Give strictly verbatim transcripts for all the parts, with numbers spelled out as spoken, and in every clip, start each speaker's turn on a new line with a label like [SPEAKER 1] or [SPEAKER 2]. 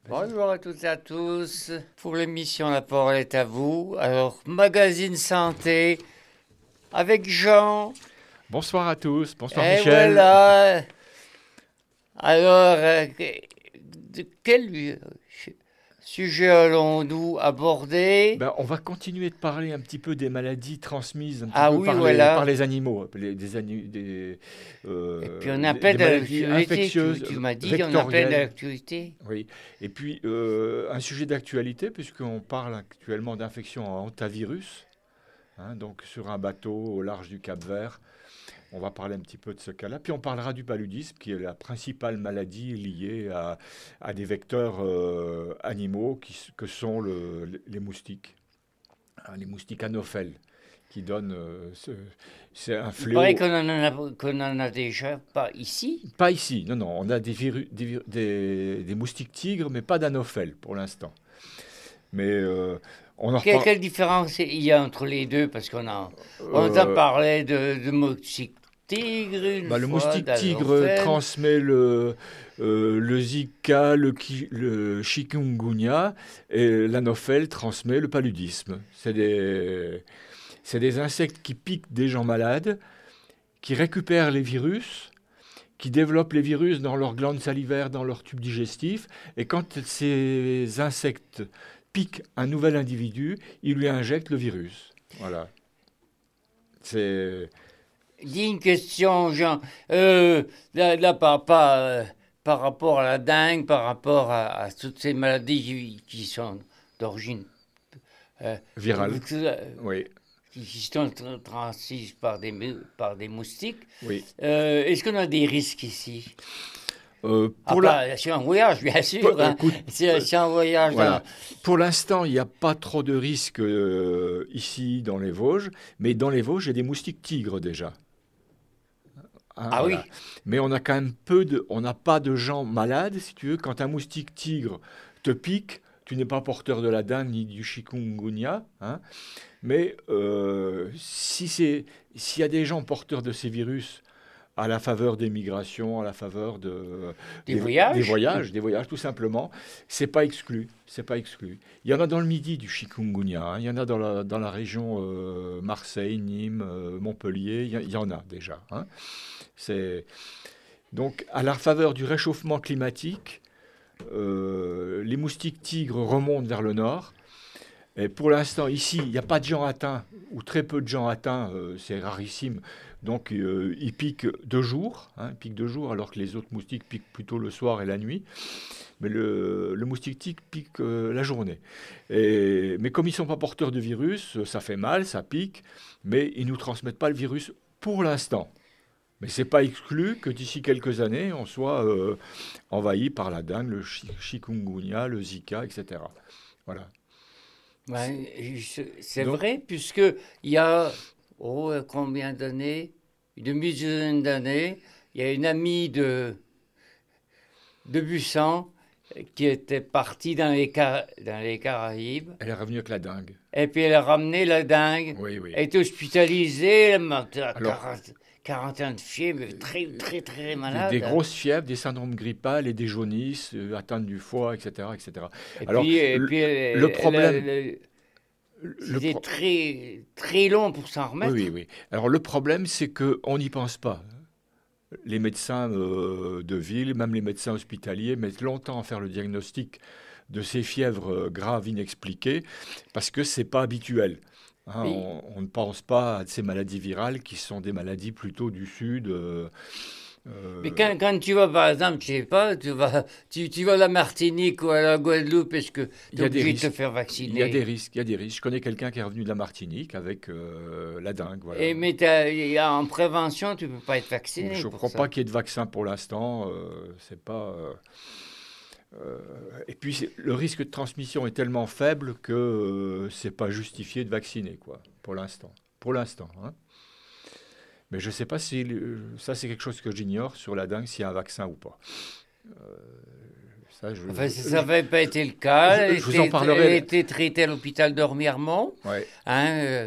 [SPEAKER 1] Bonjour à toutes et à tous. Pour l'émission, la parole est à vous. Alors, magazine santé avec Jean.
[SPEAKER 2] Bonsoir à tous. Bonsoir
[SPEAKER 1] Et
[SPEAKER 2] Michel.
[SPEAKER 1] voilà. Alors, euh, de quel sujet allons-nous aborder?
[SPEAKER 2] Ben, on va continuer de parler un petit peu des maladies transmises un petit
[SPEAKER 1] Ah
[SPEAKER 2] peu
[SPEAKER 1] oui,
[SPEAKER 2] par,
[SPEAKER 1] voilà.
[SPEAKER 2] les, par les animaux, les, des, ani- des, euh,
[SPEAKER 1] Et puis on a
[SPEAKER 2] des-
[SPEAKER 1] plein
[SPEAKER 2] des maladies
[SPEAKER 1] d'actualités.
[SPEAKER 2] infectieuses,
[SPEAKER 1] Tu, tu m'as dit qu'on a plein
[SPEAKER 2] vectorielles.
[SPEAKER 1] d'actualités.
[SPEAKER 2] Oui. Et puis euh, un sujet d'actualité, puisqu'on parle actuellement d'infection en hantavirus, hein, donc sur un bateau au large du Cap-Vert. On va parler un petit peu de ce cas-là. Puis on parlera du paludisme, qui est la principale maladie liée à, à des vecteurs euh, animaux qui, que sont le- les moustiques, hein, les moustiques anophèles, qui donnent. euh, ce- c'est un
[SPEAKER 1] Il paraît
[SPEAKER 2] fléau.
[SPEAKER 1] qu'on en a, qu'on en a déjà pas ici.
[SPEAKER 2] Pas ici, non, non. On a des, viru- des, vir- des- des moustiques tigres, mais pas d'anophèles pour l'instant. Mais euh, on en
[SPEAKER 1] Quelle,
[SPEAKER 2] reparle.
[SPEAKER 1] quelle différence il y a entre les deux? Parce qu'on a, on entend
[SPEAKER 2] euh,
[SPEAKER 1] parler de, de moustique tigre une
[SPEAKER 2] Bah, le
[SPEAKER 1] fois,
[SPEAKER 2] moustique tigre
[SPEAKER 1] d'Anophèle.
[SPEAKER 2] transmet le, euh, le Zika, le, ki- le chikungunya, et l'anophèle transmet le paludisme. C'est des, c'est des insectes qui piquent des gens malades, qui récupèrent les virus, qui développent les virus dans leurs glandes salivaires, dans leur tube digestif, et quand ces insectes piquent un nouvel individu, ils lui injectent le virus. Voilà. C'est...
[SPEAKER 1] Dis une question, Jean. Euh, là, là, par, par, euh, par rapport à la dengue, par rapport à, à toutes ces maladies qui, qui sont d'origine euh,
[SPEAKER 2] Viral.
[SPEAKER 1] euh,
[SPEAKER 2] Oui,
[SPEAKER 1] qui, qui sont tra- transmises par des, mou- par des moustiques,
[SPEAKER 2] oui.
[SPEAKER 1] euh, est-ce qu'on a des risques ici?
[SPEAKER 2] Euh,
[SPEAKER 1] Ah,
[SPEAKER 2] pour la...
[SPEAKER 1] pas, c'est un voyage, bien sûr.
[SPEAKER 2] Pour-
[SPEAKER 1] Hein.
[SPEAKER 2] écoute,
[SPEAKER 1] C'est, c'est un voyage.
[SPEAKER 2] Voilà.
[SPEAKER 1] dans-
[SPEAKER 2] Pour l'instant, il n'y a pas trop de risques euh, ici dans les Vosges, mais dans les Vosges, il y a des moustiques tigres déjà. Hein,
[SPEAKER 1] Ah
[SPEAKER 2] voilà.
[SPEAKER 1] oui.
[SPEAKER 2] Mais on a quand même peu de, on n'a pas de gens malades, si tu veux. Quand un moustique tigre te pique, tu n'es pas porteur de la dengue ni du chikungunya, hein. Mais euh, si c'est, s'il y a des gens porteurs de ces virus à la faveur des migrations, à la faveur de,
[SPEAKER 1] Des voyages
[SPEAKER 2] des voyages, des voyages tout simplement, c'est pas exclu, c'est pas exclu. Il y en a dans le Midi du chikungunya, hein, il y en a dans la, dans la région euh, Marseille, Nîmes, euh, Montpellier, il y, il y en a déjà, hein. C'est donc à la faveur du réchauffement climatique, euh, les moustiques tigres remontent vers le nord. Et pour l'instant, ici, il n'y a pas de gens atteints, ou très peu de gens atteints, euh, c'est rarissime. Donc, euh, ils piquent deux jours, hein, ils piquent deux jours, alors que les autres moustiques piquent plutôt le soir et la nuit. Mais le, le moustique tigre pique euh, la journée. Et, mais comme ils ne sont pas porteurs de virus, ça fait mal, ça pique, mais ils ne nous transmettent pas le virus pour l'instant. Mais ce n'est pas exclu que d'ici quelques années, on soit euh, envahi par la dengue, le chi- chikungunya, le Zika, et cetera. Voilà.
[SPEAKER 1] Ouais, je- c'est
[SPEAKER 2] Donc,
[SPEAKER 1] vrai, puisque il y a oh, combien d'années? Une demi-douzaine d'années, il y a une amie de, de Bussan euh, qui était partie dans les, Ca- dans les Caraïbes,
[SPEAKER 2] elle est revenue avec la dengue.
[SPEAKER 1] et puis elle a ramené la dengue,
[SPEAKER 2] Oui, oui.
[SPEAKER 1] elle est hospitalisée, elle a
[SPEAKER 2] Alors,
[SPEAKER 1] quarante, quarante ans de fièvre, très, très, très
[SPEAKER 2] des,
[SPEAKER 1] malade.
[SPEAKER 2] des
[SPEAKER 1] Hein.
[SPEAKER 2] grosses fièvres, des syndromes grippales et des jaunisses, euh, atteintes du foie, et cetera, et cetera.
[SPEAKER 1] Et
[SPEAKER 2] Alors,
[SPEAKER 1] puis, et
[SPEAKER 2] le,
[SPEAKER 1] puis elle,
[SPEAKER 2] le
[SPEAKER 1] elle-
[SPEAKER 2] problème,
[SPEAKER 1] elle- elle-
[SPEAKER 2] le
[SPEAKER 1] c'était
[SPEAKER 2] pro-
[SPEAKER 1] très, très long pour s'en
[SPEAKER 2] oui,
[SPEAKER 1] remettre.
[SPEAKER 2] oui, oui. Alors, le problème, c'est qu'on n'y pense pas. Les médecins euh, de ville, même les médecins hospitaliers, mettent longtemps à faire le diagnostic de ces fièvres euh, graves inexpliquées parce que c'est pas habituel. Hein,
[SPEAKER 1] Mais
[SPEAKER 2] on, on ne pense pas à ces maladies virales qui sont des maladies plutôt du sud. euh,
[SPEAKER 1] Mais
[SPEAKER 2] euh,
[SPEAKER 1] quand, quand tu vas, par exemple, je sais pas, tu vas, tu, tu vas à la Martinique ou à la Guadeloupe, est-ce que tu
[SPEAKER 2] Il
[SPEAKER 1] es
[SPEAKER 2] y a des
[SPEAKER 1] obligé de te
[SPEAKER 2] risques.
[SPEAKER 1] faire
[SPEAKER 2] Il y a
[SPEAKER 1] vacciner?
[SPEAKER 2] des risques. Il y a des risques. Je connais quelqu'un qui est revenu de la Martinique avec euh, la dengue. Voilà.
[SPEAKER 1] Et, mais t'as- il y a- en prévention, tu peux pas être
[SPEAKER 2] Je
[SPEAKER 1] vacciné
[SPEAKER 2] ne
[SPEAKER 1] pour
[SPEAKER 2] crois pas
[SPEAKER 1] ça.
[SPEAKER 2] qu'il y ait de vaccin pour l'instant. Euh, c'est pas. euh, euh, et puis c'est- le risque de transmission est tellement faible que euh, c'est pas justifié de vacciner, quoi. Pour l'instant. Pour l'instant, hein. Mais je ne sais pas si le- ça c'est quelque chose que j'ignore sur la dengue, s'il y a un vaccin ou pas. Euh, ça, je,
[SPEAKER 1] Enfin,
[SPEAKER 2] je,
[SPEAKER 1] ça
[SPEAKER 2] je-
[SPEAKER 1] n'avait pas été le cas.
[SPEAKER 2] je-
[SPEAKER 1] Elle
[SPEAKER 2] je vous en
[SPEAKER 1] était, elle
[SPEAKER 2] parlerai.
[SPEAKER 1] était traitée à l'hôpital d'Ormiremont.
[SPEAKER 2] Ouais.
[SPEAKER 1] Hein, euh,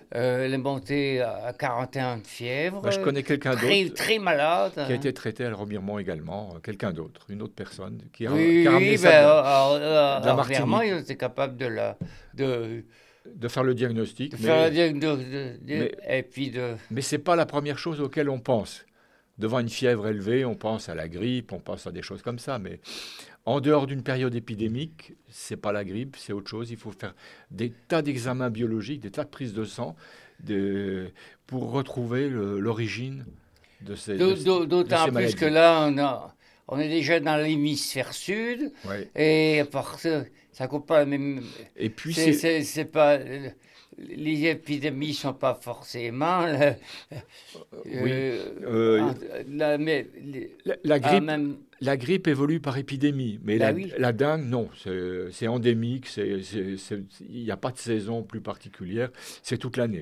[SPEAKER 1] Euh, elle est montée à quarante et un de fièvre.
[SPEAKER 2] Bah, je connais quelqu'un
[SPEAKER 1] très,
[SPEAKER 2] d'autre
[SPEAKER 1] très malade.
[SPEAKER 2] qui a été traité à le Remiremont également. euh, Quelqu'un d'autre, une autre personne qui a,
[SPEAKER 1] Oui,
[SPEAKER 2] qui a ramené
[SPEAKER 1] oui,
[SPEAKER 2] ça
[SPEAKER 1] ben,
[SPEAKER 2] de,
[SPEAKER 1] alors,
[SPEAKER 2] de la
[SPEAKER 1] alors, Remiremont,
[SPEAKER 2] Martinique,
[SPEAKER 1] ils étaient capables de la, de,
[SPEAKER 2] de faire le diagnostic.
[SPEAKER 1] de faire la
[SPEAKER 2] Mais,
[SPEAKER 1] diagnostic de- de-
[SPEAKER 2] mais,
[SPEAKER 1] et puis de.
[SPEAKER 2] mais ce n'est pas la première chose auquel on pense. Devant une fièvre élevée, on pense à la grippe, on pense à des choses comme ça. Mais en dehors d'une période épidémique, c'est pas la grippe, c'est autre chose. Il faut faire des tas d'examens biologiques, des tas de prises de sang de, pour retrouver le- l'origine de ces, de,
[SPEAKER 1] d'au- d'au-
[SPEAKER 2] de
[SPEAKER 1] D'autant
[SPEAKER 2] ces
[SPEAKER 1] plus que
[SPEAKER 2] maladies.
[SPEAKER 1] là, on, a, on est déjà dans l'hémisphère sud,
[SPEAKER 2] Ouais.
[SPEAKER 1] et par ça, ça coupe pas la même.
[SPEAKER 2] Et puis,
[SPEAKER 1] C'est,
[SPEAKER 2] c'est,
[SPEAKER 1] c'est, c'est pas. Les épidémies sont pas forcément. euh,
[SPEAKER 2] oui,
[SPEAKER 1] euh,
[SPEAKER 2] euh,
[SPEAKER 1] en- la, mais, les-
[SPEAKER 2] la, la
[SPEAKER 1] ah,
[SPEAKER 2] grippe,
[SPEAKER 1] même,
[SPEAKER 2] la grippe évolue par épidémie, mais
[SPEAKER 1] ben
[SPEAKER 2] la,
[SPEAKER 1] oui.
[SPEAKER 2] la dengue, non, c'est c'est endémique, c'est- c'est- c'est- il n'y a pas de saison plus particulière, c'est toute l'année.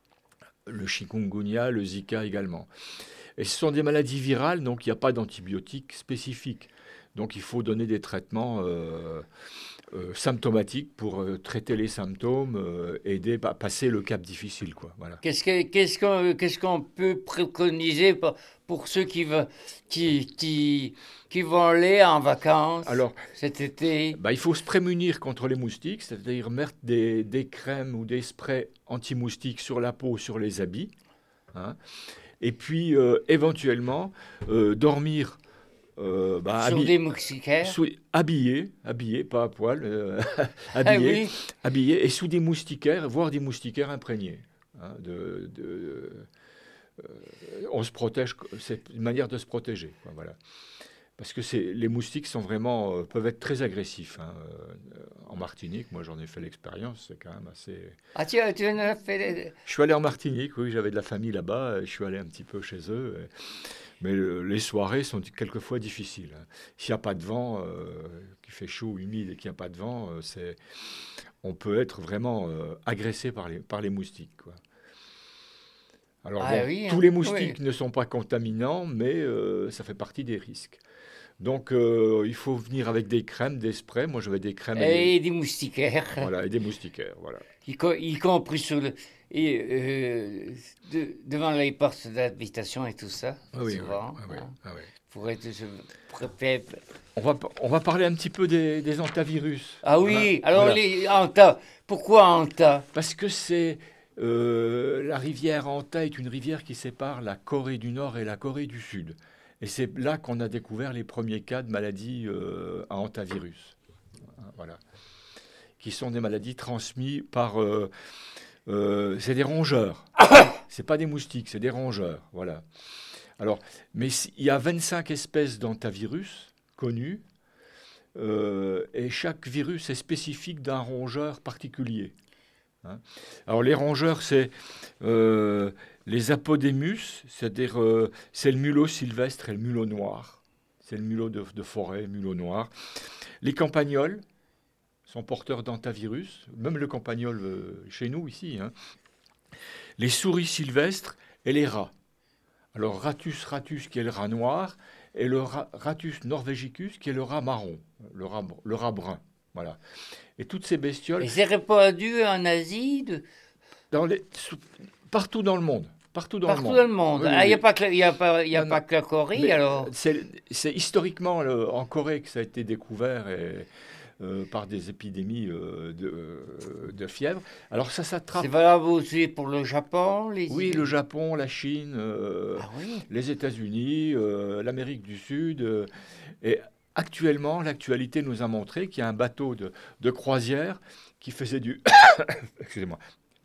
[SPEAKER 2] Le chikungunya, le Zika également. Et ce sont des maladies virales, donc il n'y a pas d'antibiotiques spécifiques. Donc il faut donner des traitements euh, euh, symptomatiques pour euh, traiter les symptômes, euh, aider à passer le cap difficile, quoi. Voilà.
[SPEAKER 1] Qu'est-ce que- qu'est-ce qu'on qu'est-ce qu'on peut préconiser pour, pour ceux qui, veulent, qui, qui, qui vont aller en vacances
[SPEAKER 2] Alors,
[SPEAKER 1] cet été?
[SPEAKER 2] bah, il faut se prémunir contre les moustiques, c'est-à-dire mettre des, des crèmes ou des sprays anti-moustiques sur la peau, sur les habits, hein. Et puis, euh, éventuellement, euh, dormir euh, bah,
[SPEAKER 1] Sur
[SPEAKER 2] habi-
[SPEAKER 1] des moustiquaires?
[SPEAKER 2] sous- habillé, habillé, pas à poil, euh,
[SPEAKER 1] Ah
[SPEAKER 2] habillé,
[SPEAKER 1] oui,
[SPEAKER 2] habillé, et sous des moustiquaires, voire des moustiquaires imprégnés, hein, de, de- euh, on se protège, c'est une manière de se protéger, quoi, voilà. Parce que c'est, les moustiques sont vraiment, euh, peuvent être très agressifs, hein, euh, en Martinique. Moi, j'en ai fait l'expérience, c'est quand même assez.
[SPEAKER 1] ah, tu, tu en as fait. des-
[SPEAKER 2] Je suis allé en Martinique, oui, j'avais de la famille là-bas, et je suis allé un petit peu chez eux. et- Mais le- les soirées sont quelquefois difficiles, hein. S'il n'y a pas de vent, euh, qu'il fait chaud, humide et qu'il n'y a pas de vent, euh, c'est, on peut être vraiment euh, agressé par les, par les moustiques, quoi. Alors
[SPEAKER 1] Ah
[SPEAKER 2] bon,
[SPEAKER 1] oui,
[SPEAKER 2] tous
[SPEAKER 1] hein,
[SPEAKER 2] les
[SPEAKER 1] oui.
[SPEAKER 2] moustiques ne sont pas contaminants, mais euh, ça fait partie des risques. Donc euh, il faut venir avec des crèmes, des sprays. Moi j'avais des crèmes et des,
[SPEAKER 1] Et des moustiquaires,
[SPEAKER 2] voilà, et des moustiquaires. Voilà.
[SPEAKER 1] y, co- y compris sur le, et, euh, de- devant les portes d'habitation et tout ça,
[SPEAKER 2] Ah oui,
[SPEAKER 1] souvent.
[SPEAKER 2] oui, ah oui,
[SPEAKER 1] hein,
[SPEAKER 2] ah oui.
[SPEAKER 1] pour être je préfère-
[SPEAKER 2] On va, on va parler un petit peu des, des hantavirus.
[SPEAKER 1] Ah
[SPEAKER 2] Voilà,
[SPEAKER 1] oui, alors
[SPEAKER 2] voilà.
[SPEAKER 1] les Anta, pourquoi Anta?
[SPEAKER 2] Parce que c'est euh, la rivière Anta est une rivière qui sépare la Corée du Nord et la Corée du Sud. Et c'est là qu'on a découvert les premiers cas de maladies euh, à hantavirus. Hein, voilà. Qui sont des maladies transmises par. Euh, euh, c'est des rongeurs. C'est pas des moustiques, c'est des rongeurs. Voilà. Alors, mais si- il y a vingt-cinq espèces d'hantavirus connues, euh, et chaque virus est spécifique d'un rongeur particulier, hein. Alors, les rongeurs, c'est euh, les apodémus, c'est-à-dire euh, c'est le mulot sylvestre et le mulot noir. C'est le mulot de, de forêt, le mulot noir. Les campagnols sont porteurs d'hantavirus, même le campagnol euh, chez nous ici, hein. Les souris sylvestres et les rats. Alors Ratus ratus qui est le rat noir et le ra- Ratus norvegicus qui est le rat marron, le rat, le rat brun. Voilà. Et toutes ces bestioles,
[SPEAKER 1] Et c'est répandu en Asie, de-
[SPEAKER 2] dans les, sous- partout dans le monde. Partout dans
[SPEAKER 1] partout
[SPEAKER 2] le monde.
[SPEAKER 1] dans le monde.
[SPEAKER 2] Oui,
[SPEAKER 1] Ah, il
[SPEAKER 2] oui,
[SPEAKER 1] n'y a
[SPEAKER 2] oui.
[SPEAKER 1] pas que, la- y a pas, y a
[SPEAKER 2] Non,
[SPEAKER 1] pas
[SPEAKER 2] non.
[SPEAKER 1] que la Corée,
[SPEAKER 2] Mais,
[SPEAKER 1] alors.
[SPEAKER 2] euh, c'est, c'est historiquement le- en Corée que ça a été découvert et, euh, par des épidémies euh, de, euh, de fièvre. Alors ça s'attrape.
[SPEAKER 1] C'est valable aussi pour le Japon, les
[SPEAKER 2] Oui, le Japon, la Chine, euh,
[SPEAKER 1] Ah oui.
[SPEAKER 2] les États-Unis, euh, l'Amérique du Sud. euh, et actuellement, l'actualité nous a montré qu'il y a un bateau de, de croisière qui faisait du, excusez-moi,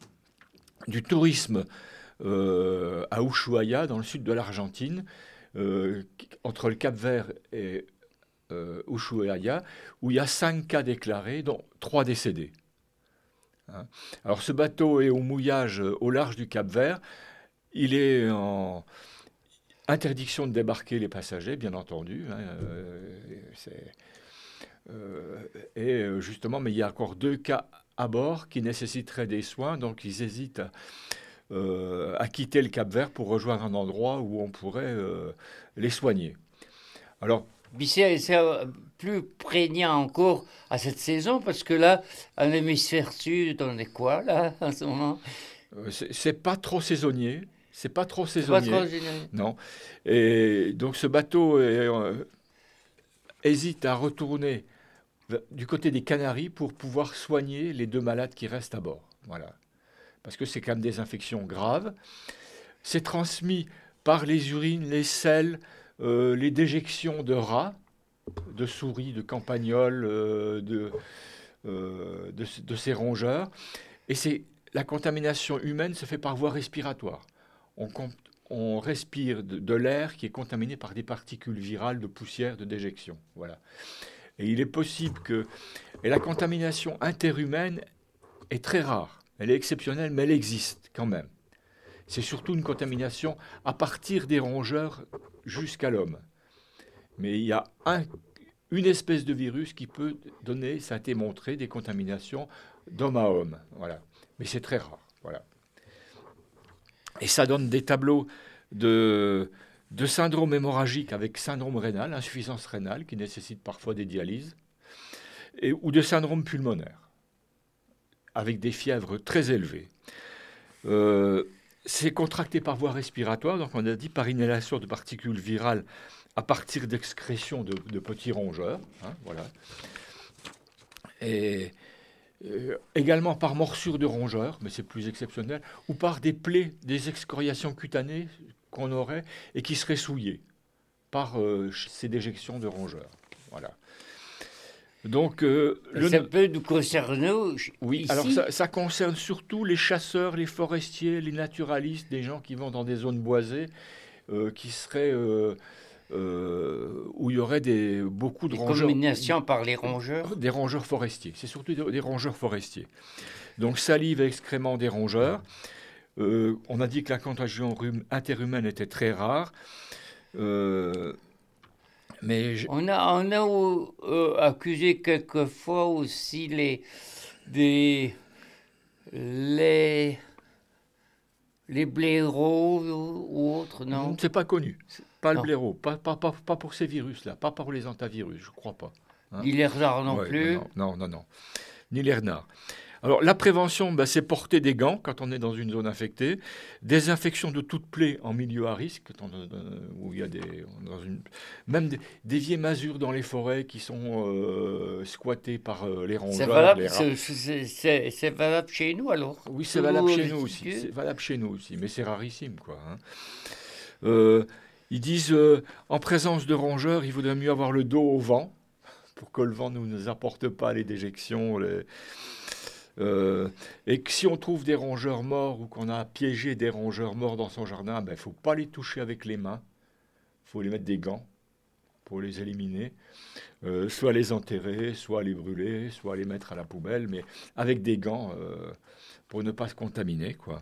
[SPEAKER 2] du tourisme euh, à Ushuaia, dans le sud de l'Argentine, euh, qui- entre le Cap-Vert et euh, Ushuaia, où il y a cinq cas déclarés, dont trois décédés, hein. Alors ce bateau est au mouillage euh, au large du Cap-Vert. Il est en interdiction de débarquer les passagers, bien entendu, hein, euh, c'est, euh, et euh, justement, mais il y a encore deux cas à bord qui nécessiteraient des soins, donc ils hésitent à, euh, à quitter le Cap-Vert pour rejoindre un endroit où on pourrait euh, les soigner. Alors,
[SPEAKER 1] Puis c'est c'est, euh, plus prégnant encore à cette saison, parce que là, en hémisphère sud, on est quoi, là, en ce moment?
[SPEAKER 2] Euh, c'est, c'est pas trop saisonnier. C'est pas trop
[SPEAKER 1] C'est pas
[SPEAKER 2] saisonnier.
[SPEAKER 1] trop généreux.
[SPEAKER 2] Non. Et donc ce bateau est, euh, hésite à retourner v- du côté des Canaries pour pouvoir soigner les deux malades qui restent à bord. Voilà. Parce que c'est quand même des infections graves. C'est transmis par les urines, les selles, euh, les déjections de rats, de souris, de campagnols, euh, de, euh, de, de ces rongeurs. Et c'est, la contamination humaine se fait par voie respiratoire. On, com- on respire de, de l'air qui est contaminé par des particules virales de poussière, de déjection. Voilà. Et il est possible que... Et la contamination interhumaine est très rare. Elle est exceptionnelle, mais elle existe quand même. C'est surtout une contamination à partir des rongeurs jusqu'à l'homme. Mais il y a un- une espèce de virus qui peut donner, ça a été montré, des contaminations d'homme à homme. Voilà. Mais c'est très rare. Voilà. Et ça donne des tableaux de, de syndrome hémorragique avec syndrome rénal, insuffisance rénale, qui nécessite parfois des dialyses, et, ou de syndrome pulmonaire, avec des fièvres très élevées. Euh, c'est contracté par voie respiratoire, donc on a dit par inhalation de particules virales à partir d'excrétions de, de petits rongeurs. Hein, voilà. Et euh, également par morsure de rongeurs, mais c'est plus exceptionnel, ou par des plaies, des excoriations cutanées qu'on aurait et qui seraient souillées par euh, ces déjections de rongeurs. Voilà. Donc, euh, le...
[SPEAKER 1] Ça peut nous concerner
[SPEAKER 2] Oui,
[SPEAKER 1] ici.
[SPEAKER 2] alors ça, ça concerne surtout les chasseurs, les forestiers, les naturalistes, des gens qui vont dans des zones boisées, euh, qui seraient euh, euh, où il y aurait des, beaucoup de
[SPEAKER 1] Des
[SPEAKER 2] rongeurs,
[SPEAKER 1] combinations par les rongeurs.
[SPEAKER 2] des rongeurs forestiers. C'est surtout des, des rongeurs forestiers. Donc salive et excréments des rongeurs. Euh, on a dit que la contagion rhum- interhumaine était très rare. Euh, mais je-
[SPEAKER 1] On a, on a euh, euh, accusé quelquefois aussi les, des, les, les blaireaux ou, ou autres, non?
[SPEAKER 2] c'est pas connu. Pas le
[SPEAKER 1] Non.
[SPEAKER 2] blaireau, pas, pas, pas, pas pour ces virus-là, pas pour les antivirus, je crois pas. Hein.
[SPEAKER 1] Ni les renards non
[SPEAKER 2] Ouais,
[SPEAKER 1] plus.
[SPEAKER 2] non, non, non, non. Ni les renards. Alors, la prévention, ben, c'est porter des gants quand on est dans une zone infectée, désinfection de toute plaie en milieu à risque, quand on- euh, où il y a des, dans une, même des, des vieilles masures dans les forêts qui sont euh, squattées par euh, les
[SPEAKER 1] C'est
[SPEAKER 2] rongeurs,
[SPEAKER 1] valable,
[SPEAKER 2] les rats.
[SPEAKER 1] c'est- c'est c'est- c'est valable chez nous alors.
[SPEAKER 2] Oui, c'est
[SPEAKER 1] Tous
[SPEAKER 2] valable chez
[SPEAKER 1] les
[SPEAKER 2] nous aussi.
[SPEAKER 1] lieux.
[SPEAKER 2] C'est valable chez nous aussi, mais c'est rarissime, quoi. Hein. Euh, ils disent, euh, en présence de rongeurs, il vaudrait mieux avoir le dos au vent pour que le vent ne nous apporte pas les déjections. Les... Euh, et que si on trouve des rongeurs morts ou qu'on a piégé des rongeurs morts dans son jardin, ben, il ne faut pas les toucher avec les mains. Il faut les mettre des gants pour les éliminer. Euh, soit les enterrer, soit les brûler, soit les mettre à la poubelle, mais avec des gants euh, pour ne pas se contaminer, quoi.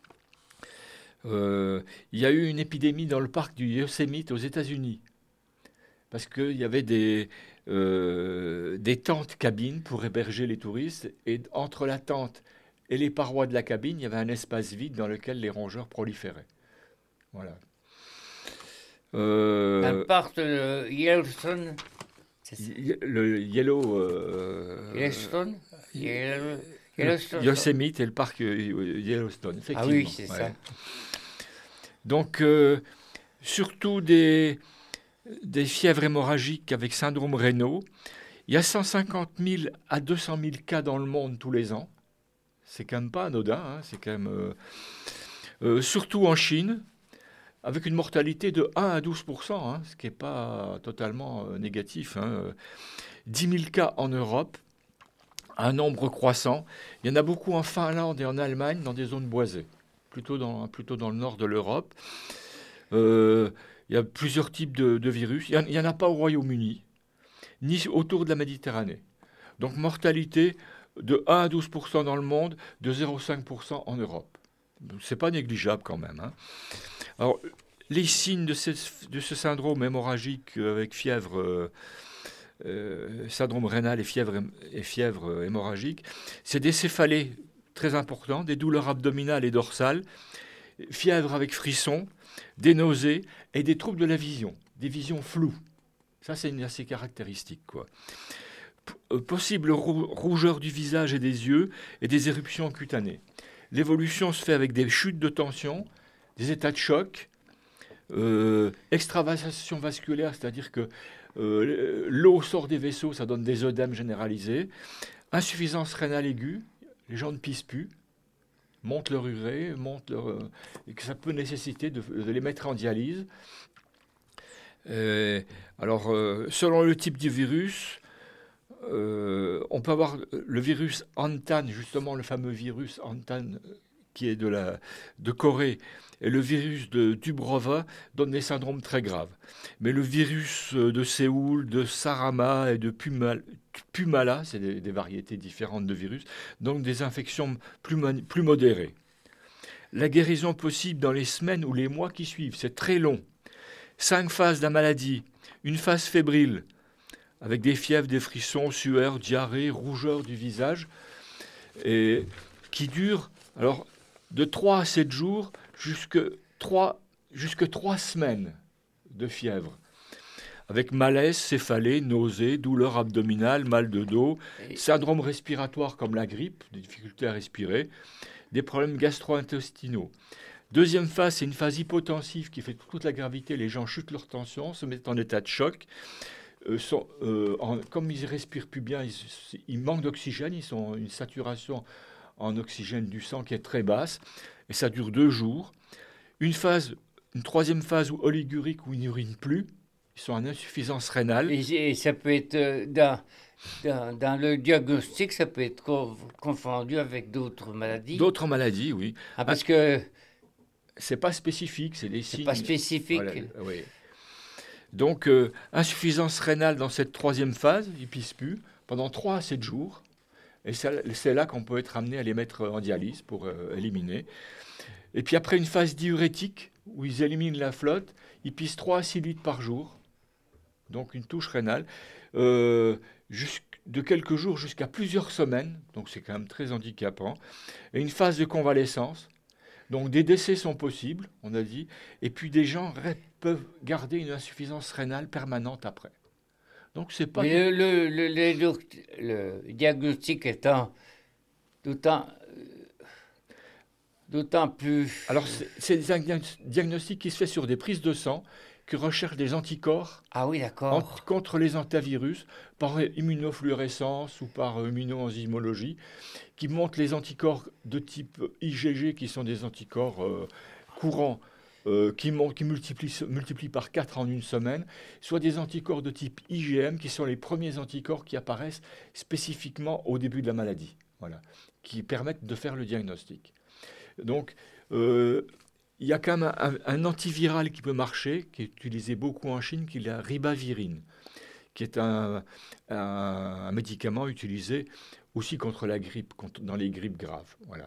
[SPEAKER 2] Euh, il y a eu une épidémie dans le parc du Yosemite aux États-Unis parce qu'il y avait des, euh, des tentes cabines pour héberger les touristes et entre la tente et les parois de la cabine, il y avait un espace vide dans lequel les rongeurs proliféraient. Voilà.
[SPEAKER 1] Un
[SPEAKER 2] Euh,
[SPEAKER 1] parc de Yellowstone. C'est ça.
[SPEAKER 2] y- le Yellow, euh,
[SPEAKER 1] Yellowstone Yellow- Yellowstone.
[SPEAKER 2] Yosemite et le parc euh, Yellowstone, effectivement.
[SPEAKER 1] Ah oui, c'est
[SPEAKER 2] Ouais.
[SPEAKER 1] ça.
[SPEAKER 2] Donc, euh, surtout des, des fièvres hémorragiques avec syndrome Raynaud. Il y a cent cinquante mille à deux cent mille cas dans le monde tous les ans. C'est quand même pas anodin, hein, c'est quand même... euh, euh, surtout en Chine, avec une mortalité de un à douze pour cent, hein, ce qui n'est pas totalement euh, négatif. Hein. dix mille cas en Europe, un nombre croissant. Il y en a beaucoup en Finlande et en Allemagne, dans des zones boisées, plutôt dans, plutôt dans le nord de l'Europe. Euh, il y a plusieurs types de, de virus. Il n'y en, en a pas au Royaume-Uni, ni autour de la Méditerranée. Donc mortalité de un à douze pour cent dans le monde, de zéro virgule cinq pour cent en Europe. C'est pas négligeable quand même. Hein. Alors, les signes de ce, de ce syndrome hémorragique avec fièvre, euh, euh, syndrome rénal et fièvre, et fièvre hémorragique, c'est des céphalées très importants, des douleurs abdominales et dorsales, fièvre avec frisson, des nausées et des troubles de la vision, des visions floues. Ça, c'est une assez caractéristique, quoi. P- euh, possible rou- rougeur du visage et des yeux et des éruptions cutanées. l'évolution se fait avec des chutes de tension, des états de choc, euh, extravasation vasculaire, c'est-à-dire que euh, l'eau sort des vaisseaux, ça donne des œdèmes généralisés, insuffisance rénale aiguë, les gens ne pissent plus, montent leur urée, montent leur, euh, et que ça peut nécessiter de, de les mettre en dialyse. Euh, alors, euh, selon le type du virus, euh, on peut avoir le virus Antan, justement le fameux virus Antan qui est de, la, de Corée, et le virus de Dubrova donne des syndromes très graves. Mais le virus de Séoul, de Sarama et de Pumal, Pumala, c'est des, des variétés différentes de virus, donc des infections plus, plus modérées. La guérison possible dans les semaines ou les mois qui suivent, c'est très long. Cinq phases de la maladie, une phase fébrile, avec des fièvres, des frissons, sueur, diarrhée, rougeur du visage, et qui dure alors, de trois à sept jours jusque trois, jusque trois semaines de fièvre, avec malaise, céphalée, nausée, douleur abdominale, mal de dos, syndrome respiratoire comme la grippe, des difficultés à respirer, des problèmes gastro-intestinaux. Deuxième phase, c'est une phase hypotensive qui fait toute la gravité. Les gens chutent leur tension, se mettent en état de choc. Euh, sont, euh, en, comme ils ne respirent plus bien, ils, ils manquent d'oxygène. Ils ont une saturation en oxygène du sang qui est très basse. Et ça dure deux jours. Une phase, une troisième phase où oligurique, où ils n'urinent plus. Ils sont en insuffisance rénale.
[SPEAKER 1] Et, et ça peut être, euh, dans, dans, dans le diagnostic, ça peut être co- confondu avec d'autres maladies.
[SPEAKER 2] D'autres maladies, oui.
[SPEAKER 1] Ah, parce que...
[SPEAKER 2] C'est pas spécifique, c'est des
[SPEAKER 1] C'est
[SPEAKER 2] signes.
[SPEAKER 1] pas spécifique.
[SPEAKER 2] Voilà, oui. Donc, euh, insuffisance rénale dans cette troisième phase, ils pissent plus, pendant trois à sept jours. Et c'est, c'est là qu'on peut être amené à les mettre en dialyse pour euh, éliminer. Et puis après une phase diurétique, où ils éliminent la flotte, ils pissent trois à six litres par jour. Donc une touche rénale. Euh, de quelques jours jusqu'à plusieurs semaines. Donc c'est quand même très handicapant. Et une phase de convalescence. Donc des décès sont possibles, on a dit, et puis des gens ré- peuvent garder une insuffisance rénale permanente après. Donc c'est pas...
[SPEAKER 1] Mais le, le, le, le, le diagnostic étant d'autant, d'autant plus...
[SPEAKER 2] Alors c'est, c'est un diagnostic qui se fait sur des prises de sang, qui recherchent des anticorps
[SPEAKER 1] ah oui, d'accord.
[SPEAKER 2] ant- contre les antivirus, par immunofluorescence ou par immunoenzymologie, qui montrent les anticorps de type I G G, qui sont des anticorps euh, courants, euh, qui, montent, qui multiplient, multiplient par quatre en une semaine, soit des anticorps de type I G M, qui sont les premiers anticorps qui apparaissent spécifiquement au début de la maladie, voilà, qui permettent de faire le diagnostic. Donc, euh, il y a quand même un, un antiviral qui peut marcher, qui est utilisé beaucoup en Chine, qui est la ribavirine, qui est un, un, un médicament utilisé aussi contre la grippe, contre, dans les grippes graves. Voilà.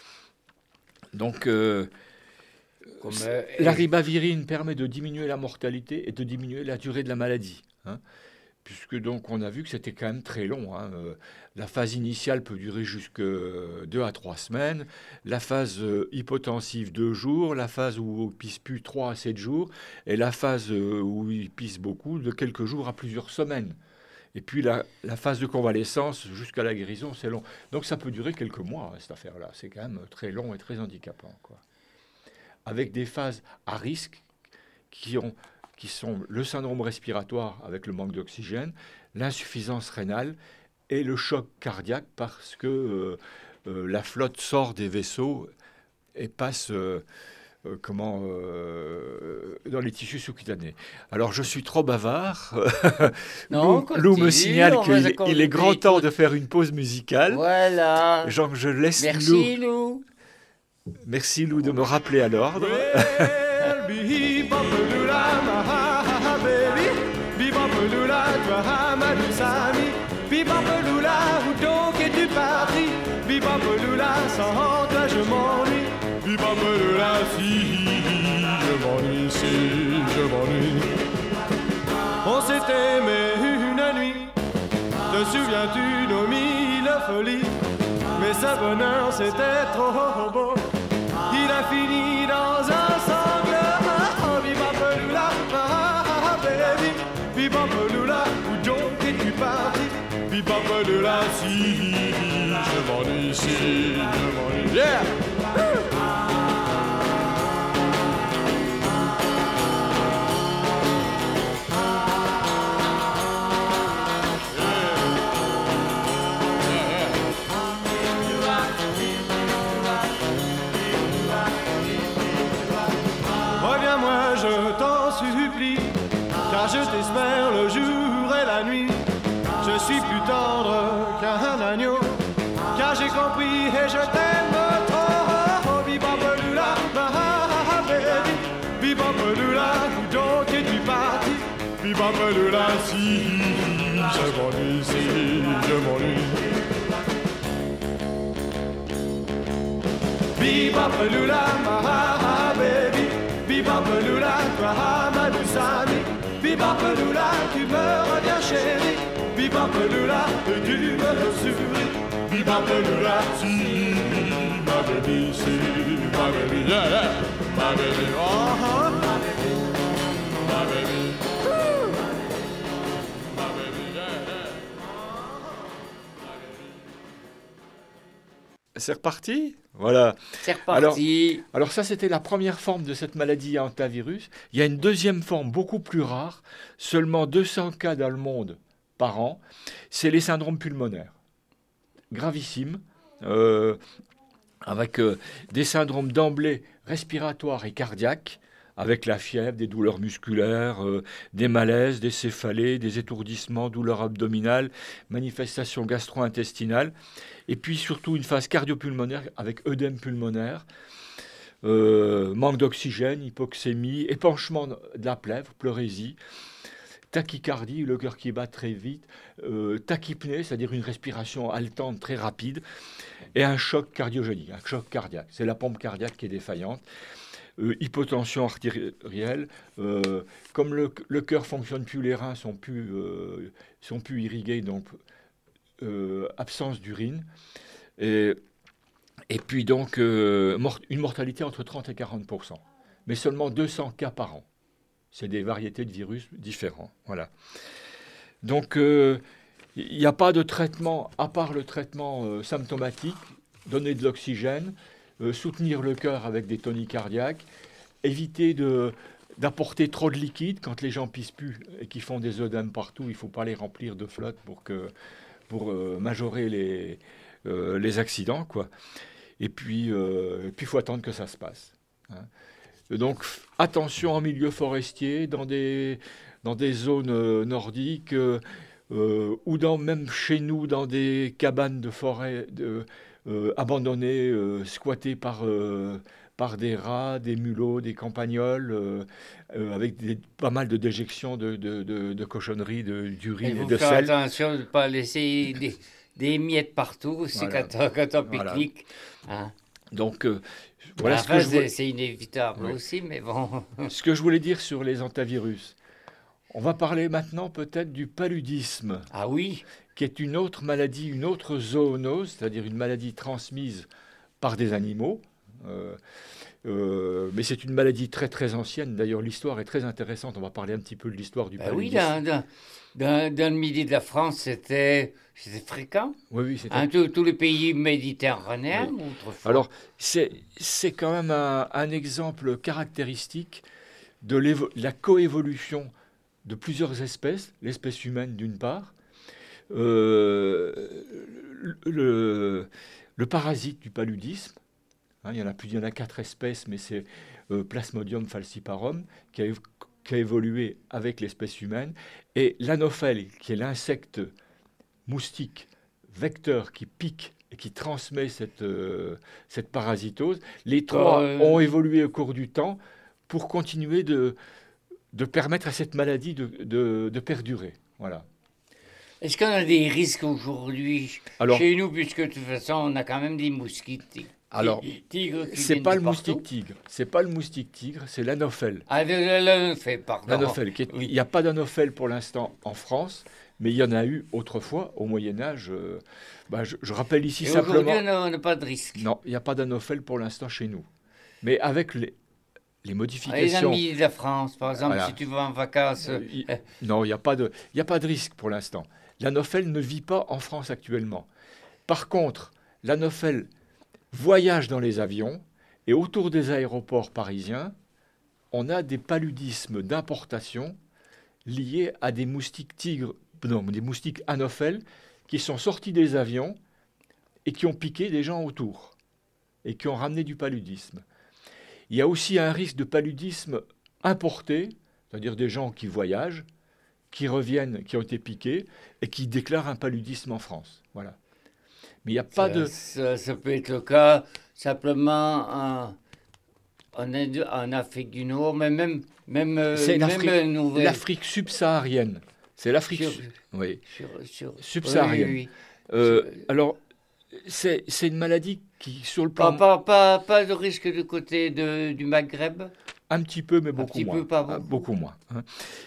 [SPEAKER 2] Donc, euh,
[SPEAKER 1] Comme, euh,
[SPEAKER 2] la ribavirine permet de diminuer la mortalité et de diminuer la durée de la maladie. Hein, puisque donc on a vu que c'était quand même très long. Hein. Euh, la phase initiale peut durer jusque deux à trois semaines, la phase euh, hypotensive deux jours, la phase où il pisse plus trois à sept jours, et la phase euh, où il pisse beaucoup de quelques jours à plusieurs semaines. Et puis la, la phase de convalescence jusqu'à la guérison, c'est long. Donc ça peut durer quelques mois, cette affaire-là. C'est quand même très long et très handicapant, quoi. Avec des phases à risque qui ont... qui sont le syndrome respiratoire avec le manque d'oxygène, l'insuffisance rénale et le choc cardiaque parce que euh, euh, la flotte sort des vaisseaux et passe euh, euh, comment, euh, dans les tissus sous-cutanés. Alors je suis trop bavard.
[SPEAKER 1] Non,
[SPEAKER 2] Lou,
[SPEAKER 1] continue,
[SPEAKER 2] Lou me signale
[SPEAKER 1] on va
[SPEAKER 2] qu'il
[SPEAKER 1] se
[SPEAKER 2] il est grand
[SPEAKER 1] compter.
[SPEAKER 2] temps de faire une pause musicale.
[SPEAKER 1] Voilà.
[SPEAKER 2] Genre, je laisse
[SPEAKER 1] Merci,
[SPEAKER 2] Lou.
[SPEAKER 1] Lou.
[SPEAKER 2] Merci Lou de me rappeler à l'ordre.
[SPEAKER 3] Well, bebop-a-lula, ma baby. Bebop-a-lula, toi, ma douce amie. Bebop-a-lula, où donc es-tu parti? Bebop-a-lula, sans toi je m'ennuie. Bebop-a-lula, si je m'ennuie, si je m'ennuie. On s'est aimé une nuit. Te souviens-tu nos mille folies? Mais ce bonheur c'était trop beau. Il a fini dans un sanglement. Bebop-a-lula, ah baby. Bebop-a-lula, où donc es-tu parti? Bibapelula, si je m'ennuie, si je m'ennuie. Yeah! Reviens-moi, je t'en supplie, car je t'espère le jour et la nuit. Je suis plus tendre qu'un agneau, car j'ai compris et je t'aime trop. Bibapelula, ma baby, Bibapelula, où donc es-tu parti? Bibapelula, si je m'ennuie, si je m'ennuie. Bibapelula, ma baby, Bibapelula, toi ma douce amie. Bibapelula, tu me reviens chérie. Bibapelula, et tu me souris. Bibapelula, si ma baby, si ma baby, yeah, yeah, ma baby, oh, oh. Ma baby, ma baby, ma baby, yeah, yeah.
[SPEAKER 2] C'est reparti? Voilà.
[SPEAKER 1] C'est reparti.
[SPEAKER 2] Alors, alors ça, c'était la première forme de cette maladie à hantavirus. Il y a une deuxième forme beaucoup plus rare, seulement deux cents cas dans le monde par an, c'est les syndromes pulmonaires. Gravissimes, euh, avec euh, des syndromes d'emblée respiratoires et cardiaques, avec la fièvre, des douleurs musculaires, euh, des malaises, des céphalées, des étourdissements, douleurs abdominales, manifestations gastro-intestinales, et puis surtout une phase cardiopulmonaire avec œdème pulmonaire, euh, manque d'oxygène, hypoxémie, épanchement de la plèvre, pleurésie, tachycardie, le cœur qui bat très vite, euh, tachypnée, c'est-à-dire une respiration haletante très rapide, et un choc cardiogénique, un choc cardiaque. C'est la pompe cardiaque qui est défaillante. Euh, hypotension artérielle, euh, comme le, le cœur fonctionne plus, les reins sont plus, euh, sont plus irrigués, donc euh, absence d'urine. Et, et puis donc euh, mort, une mortalité entre trente et quarante pour cent, mais seulement deux cents cas par an. C'est des variétés de virus différents. Voilà. Donc, il euh, n'y a pas de traitement, à part le traitement euh, symptomatique, donner de l'oxygène, euh, soutenir le cœur avec des toniques cardiaques, éviter de, d'apporter trop de liquide quand les gens pissent plus et qu'ils font des œdèmes partout. Il ne faut pas les remplir de flotte pour, que, pour euh, majorer les, euh, les accidents, quoi. Et puis, euh, puis il faut attendre que ça se passe. Hein. Donc, attention en milieu forestier, dans des, dans des zones euh, nordiques, euh, euh, ou dans, même chez nous, dans des cabanes de forêt de, euh, abandonnées, euh, squattées par, euh, par des rats, des mulots, des campagnols, euh, euh, avec des, pas mal de déjections de, de, de, de cochonneries, de, d'urine et, et de
[SPEAKER 1] faire
[SPEAKER 2] sel.
[SPEAKER 1] Attention de ne pas laisser des, des miettes partout aussi, voilà. quand, quand on pique-nique.
[SPEAKER 2] Voilà. Hein. Donc, euh, voilà
[SPEAKER 1] enfin,
[SPEAKER 2] ce que je voulais...
[SPEAKER 1] c'est inévitable oui. aussi, mais bon.
[SPEAKER 2] Ce que je voulais dire sur les hantavirus. On va parler maintenant peut-être du paludisme.
[SPEAKER 1] Ah oui.
[SPEAKER 2] Qui est une autre maladie, une autre zoonose, c'est-à-dire une maladie transmise par des animaux. Euh, euh, mais c'est une maladie très très ancienne. D'ailleurs, l'histoire est très intéressante. On va parler un petit peu de l'histoire du ben paludisme.
[SPEAKER 1] Oui, dans, dans, dans, dans le midi de la France, c'était, c'était fréquent.
[SPEAKER 2] Oui, oui, c'était...
[SPEAKER 1] Hein, tous les pays méditerranéens, oui. autrefois.
[SPEAKER 2] Alors, c'est, c'est quand même un, un exemple caractéristique de la coévolution de plusieurs espèces, l'espèce humaine d'une part, euh, le, le parasite du paludisme. Hein, il y en a plus, il y en a quatre espèces, mais c'est euh, Plasmodium falciparum qui a, qui a évolué avec l'espèce humaine, et l'anophèle, qui est l'insecte moustique vecteur qui pique et qui transmet cette, euh, cette parasitose. Les trois euh... ont évolué au cours du temps pour continuer de, de permettre à cette maladie de, de, de perdurer. Voilà.
[SPEAKER 1] Est-ce qu'on a des risques aujourd'hui Alors, chez nous, puisque de toute façon, on a quand même des moustiques
[SPEAKER 2] Alors,
[SPEAKER 1] tigres qui
[SPEAKER 2] c'est pas le
[SPEAKER 1] partout.
[SPEAKER 2] moustique tigre, c'est pas le moustique tigre, c'est l'anophèle.
[SPEAKER 1] Ah, l'anophèle, pardon.
[SPEAKER 2] L'anophèle, qui est,
[SPEAKER 1] oui.
[SPEAKER 2] Il n'y a pas d'anophèle pour l'instant en France, mais il y en a eu autrefois, au Moyen-Âge. Euh, bah, je, je rappelle ici
[SPEAKER 1] Et
[SPEAKER 2] simplement...
[SPEAKER 1] Aujourd'hui, on n'a pas de risque.
[SPEAKER 2] Non, il n'y a pas d'anophèle pour l'instant chez nous. Mais avec les, les modifications...
[SPEAKER 1] Les amis de la France, par exemple, voilà. Si tu vas en vacances...
[SPEAKER 2] Euh, il, non, il n'y a, a pas de risque pour l'instant. L'anophèle ne vit pas en France actuellement. Par contre, l'anophèle voyage dans les avions et autour des aéroports parisiens, on a des paludismes d'importation liés à des moustiques tigres, non, des moustiques anophèles qui sont sortis des avions et qui ont piqué des gens autour et qui ont ramené du paludisme. Il y a aussi un risque de paludisme importé, c'est-à-dire des gens qui voyagent, qui reviennent, qui ont été piqués et qui déclarent un paludisme en France. Voilà. Mais il n'y a pas
[SPEAKER 1] ça,
[SPEAKER 2] de...
[SPEAKER 1] Ça, ça peut être le cas simplement en, en, Inde, en Afrique du Nord, mais même... même
[SPEAKER 2] C'est
[SPEAKER 1] même
[SPEAKER 2] l'Afrique,
[SPEAKER 1] nouvelle...
[SPEAKER 2] l'Afrique subsaharienne. C'est l'Afrique
[SPEAKER 1] sur,
[SPEAKER 2] su... oui.
[SPEAKER 1] sur, sur,
[SPEAKER 2] subsaharienne.
[SPEAKER 1] Oui, oui, oui.
[SPEAKER 2] Euh,
[SPEAKER 1] sur...
[SPEAKER 2] Alors, c'est, c'est une maladie qui, sur le plan...
[SPEAKER 1] Pas, pas, pas, pas de risque du côté de, du Maghreb?
[SPEAKER 2] Un petit peu, mais beaucoup
[SPEAKER 1] petit
[SPEAKER 2] moins.
[SPEAKER 1] Peu, pas beaucoup.
[SPEAKER 2] Ah, beaucoup moins. Hein.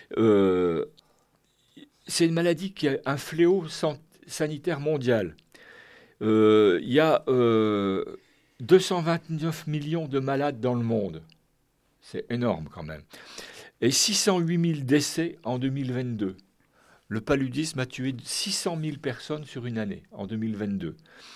[SPEAKER 2] Euh, c'est une maladie qui a un fléau san- sanitaire mondial. Il euh, y a euh, deux cent vingt-neuf millions de malades dans le monde. C'est énorme quand même. Et six cent huit mille décès en deux mille vingt-deux. Le paludisme a tué six cent mille personnes sur une année, en deux mille vingt-deux.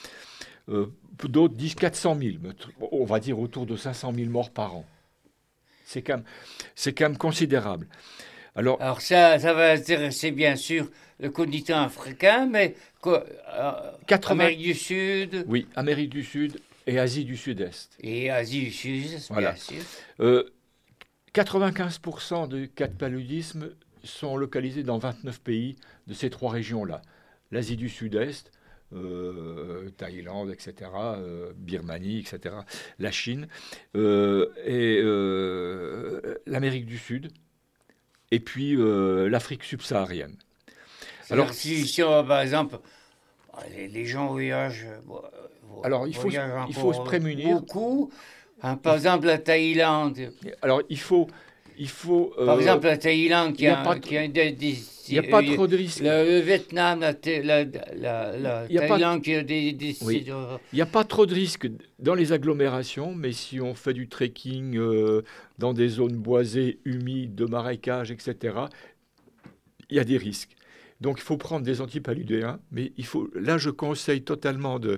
[SPEAKER 2] Euh, d'autres disent quatre cent mille, mais on va dire autour de cinq cent mille morts par an. C'est quand même, c'est quand même considérable. Alors,
[SPEAKER 1] Alors ça, ça va intéresser bien sûr le continent africain, mais quoi, euh,
[SPEAKER 2] quatre-vingts
[SPEAKER 1] Amérique du Sud.
[SPEAKER 2] Oui, Amérique du Sud et Asie du Sud-Est.
[SPEAKER 1] Et Asie du Sud,
[SPEAKER 2] Voilà.
[SPEAKER 1] bien sûr.
[SPEAKER 2] Euh, quatre-vingt-quinze pour cent des cas de paludisme sont localisés dans vingt-neuf pays de ces trois régions-là. L'Asie du Sud-Est, euh, Thaïlande, et cetera, euh, Birmanie, et cetera, la Chine, euh, et euh, l'Amérique du Sud, et puis euh, l'Afrique subsaharienne.
[SPEAKER 1] Alors, si, si on, par exemple, les, les gens voyagent,
[SPEAKER 2] alors il faut,
[SPEAKER 1] voyagent
[SPEAKER 2] il faut se prémunir.
[SPEAKER 1] Beaucoup. Hein, par exemple, la Thaïlande.
[SPEAKER 2] Alors, il faut... Il faut,
[SPEAKER 1] euh, par exemple, la Thaïlande qui a,
[SPEAKER 2] a,
[SPEAKER 1] qui a des, des,
[SPEAKER 2] il n'y a pas euh, trop de risques.
[SPEAKER 1] Le, le Vietnam, la, la, la, la Thaïlande pas, qui a des... des
[SPEAKER 2] oui. Il n'y a pas trop de risques dans les agglomérations, mais si on fait du trekking euh, dans des zones boisées, humides, de marécages, et cetera, il y a des risques. Donc, il faut prendre des antipaludéens, mais il faut, là, je conseille totalement de,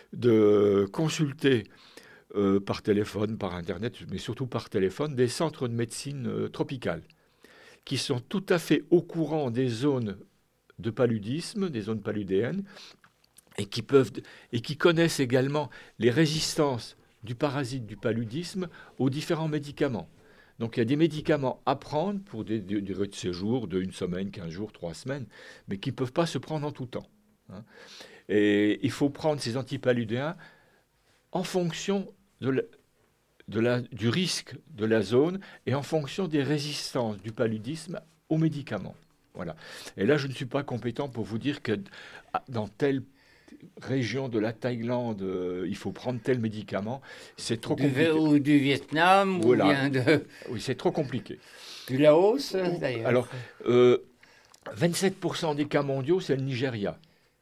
[SPEAKER 2] de consulter euh, par téléphone, par Internet, mais surtout par téléphone, des centres de médecine euh, tropicale qui sont tout à fait au courant des zones de paludisme, des zones paludéennes, et qui, peuvent, et qui connaissent également les résistances du parasite du paludisme aux différents médicaments. Donc il y a des médicaments à prendre pour des durées de séjour de une semaine, quinze jours, trois semaines, mais qui ne peuvent pas se prendre en tout temps. Hein. Et il faut prendre ces antipaludéens en fonction de la, de la, du risque de la zone et en fonction des résistances du paludisme aux médicaments. Voilà. Et là, je ne suis pas compétent pour vous dire que dans telle région de la Thaïlande, euh, il faut prendre tel médicament. C'est trop
[SPEAKER 1] du,
[SPEAKER 2] compliqué.
[SPEAKER 1] Ou du Vietnam, voilà. Ou bien de...
[SPEAKER 2] Oui, c'est trop compliqué.
[SPEAKER 1] Du Laos, d'ailleurs.
[SPEAKER 2] Alors, euh, vingt-sept pour cent des cas mondiaux, c'est le Nigeria.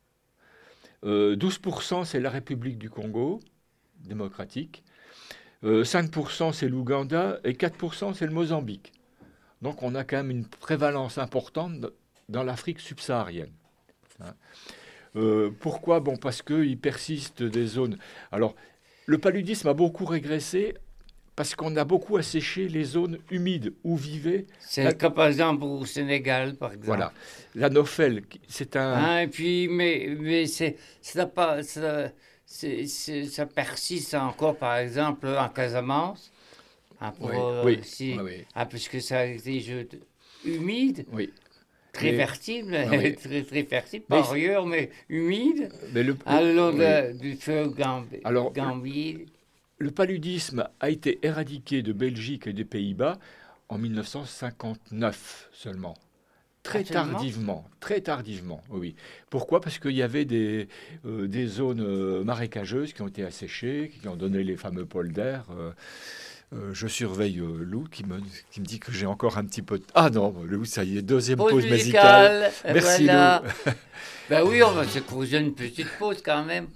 [SPEAKER 2] Euh, douze pour cent, c'est la République du Congo, démocratique. Euh, cinq pour cent, c'est l'Ouganda. Et quatre pour cent, c'est le Mozambique. Donc, on a quand même une prévalence importante dans l'Afrique subsaharienne. Hein. Euh, pourquoi ? Bon, parce qu'il persiste des zones... Alors, le paludisme a beaucoup régressé parce qu'on a beaucoup asséché les zones humides où vivaient...
[SPEAKER 1] C'est la... le cas, par exemple, au Sénégal, par exemple.
[SPEAKER 2] Voilà. L'anophèle, c'est un...
[SPEAKER 1] Ah, et puis, mais, mais c'est, ça, pas, ça, c'est, c'est, ça persiste encore, par exemple, en Casamance. Hein, pour,
[SPEAKER 2] oui,
[SPEAKER 1] euh,
[SPEAKER 2] oui,
[SPEAKER 1] si,
[SPEAKER 2] oui, oui.
[SPEAKER 1] Ah, puisque ça a des jeux humides.
[SPEAKER 2] Oui.
[SPEAKER 1] Très
[SPEAKER 2] mais,
[SPEAKER 1] fertile,
[SPEAKER 2] ah oui.
[SPEAKER 1] très, très fertile par mais, ailleurs, mais humide,
[SPEAKER 2] mais le,
[SPEAKER 1] à le long
[SPEAKER 2] oui.
[SPEAKER 1] du fleuve Gambie.
[SPEAKER 2] Alors,
[SPEAKER 1] Gambie.
[SPEAKER 2] Le paludisme a été éradiqué de Belgique et des Pays-Bas en mille neuf cent cinquante-neuf seulement. Très Absolument. tardivement, très tardivement, oui. Pourquoi ? Parce qu'il y avait des, euh, des zones euh, marécageuses qui ont été asséchées, qui ont donné les fameux polders. Euh, Euh, je surveille euh, Lou qui me, qui me dit que j'ai encore un petit peu de... Ah non, Lou, ça y est, deuxième pause,
[SPEAKER 1] pause
[SPEAKER 2] musicale.
[SPEAKER 1] musicale.
[SPEAKER 2] Merci
[SPEAKER 1] voilà.
[SPEAKER 2] Lou.
[SPEAKER 1] Ben oui, on va se causer une petite pause quand même.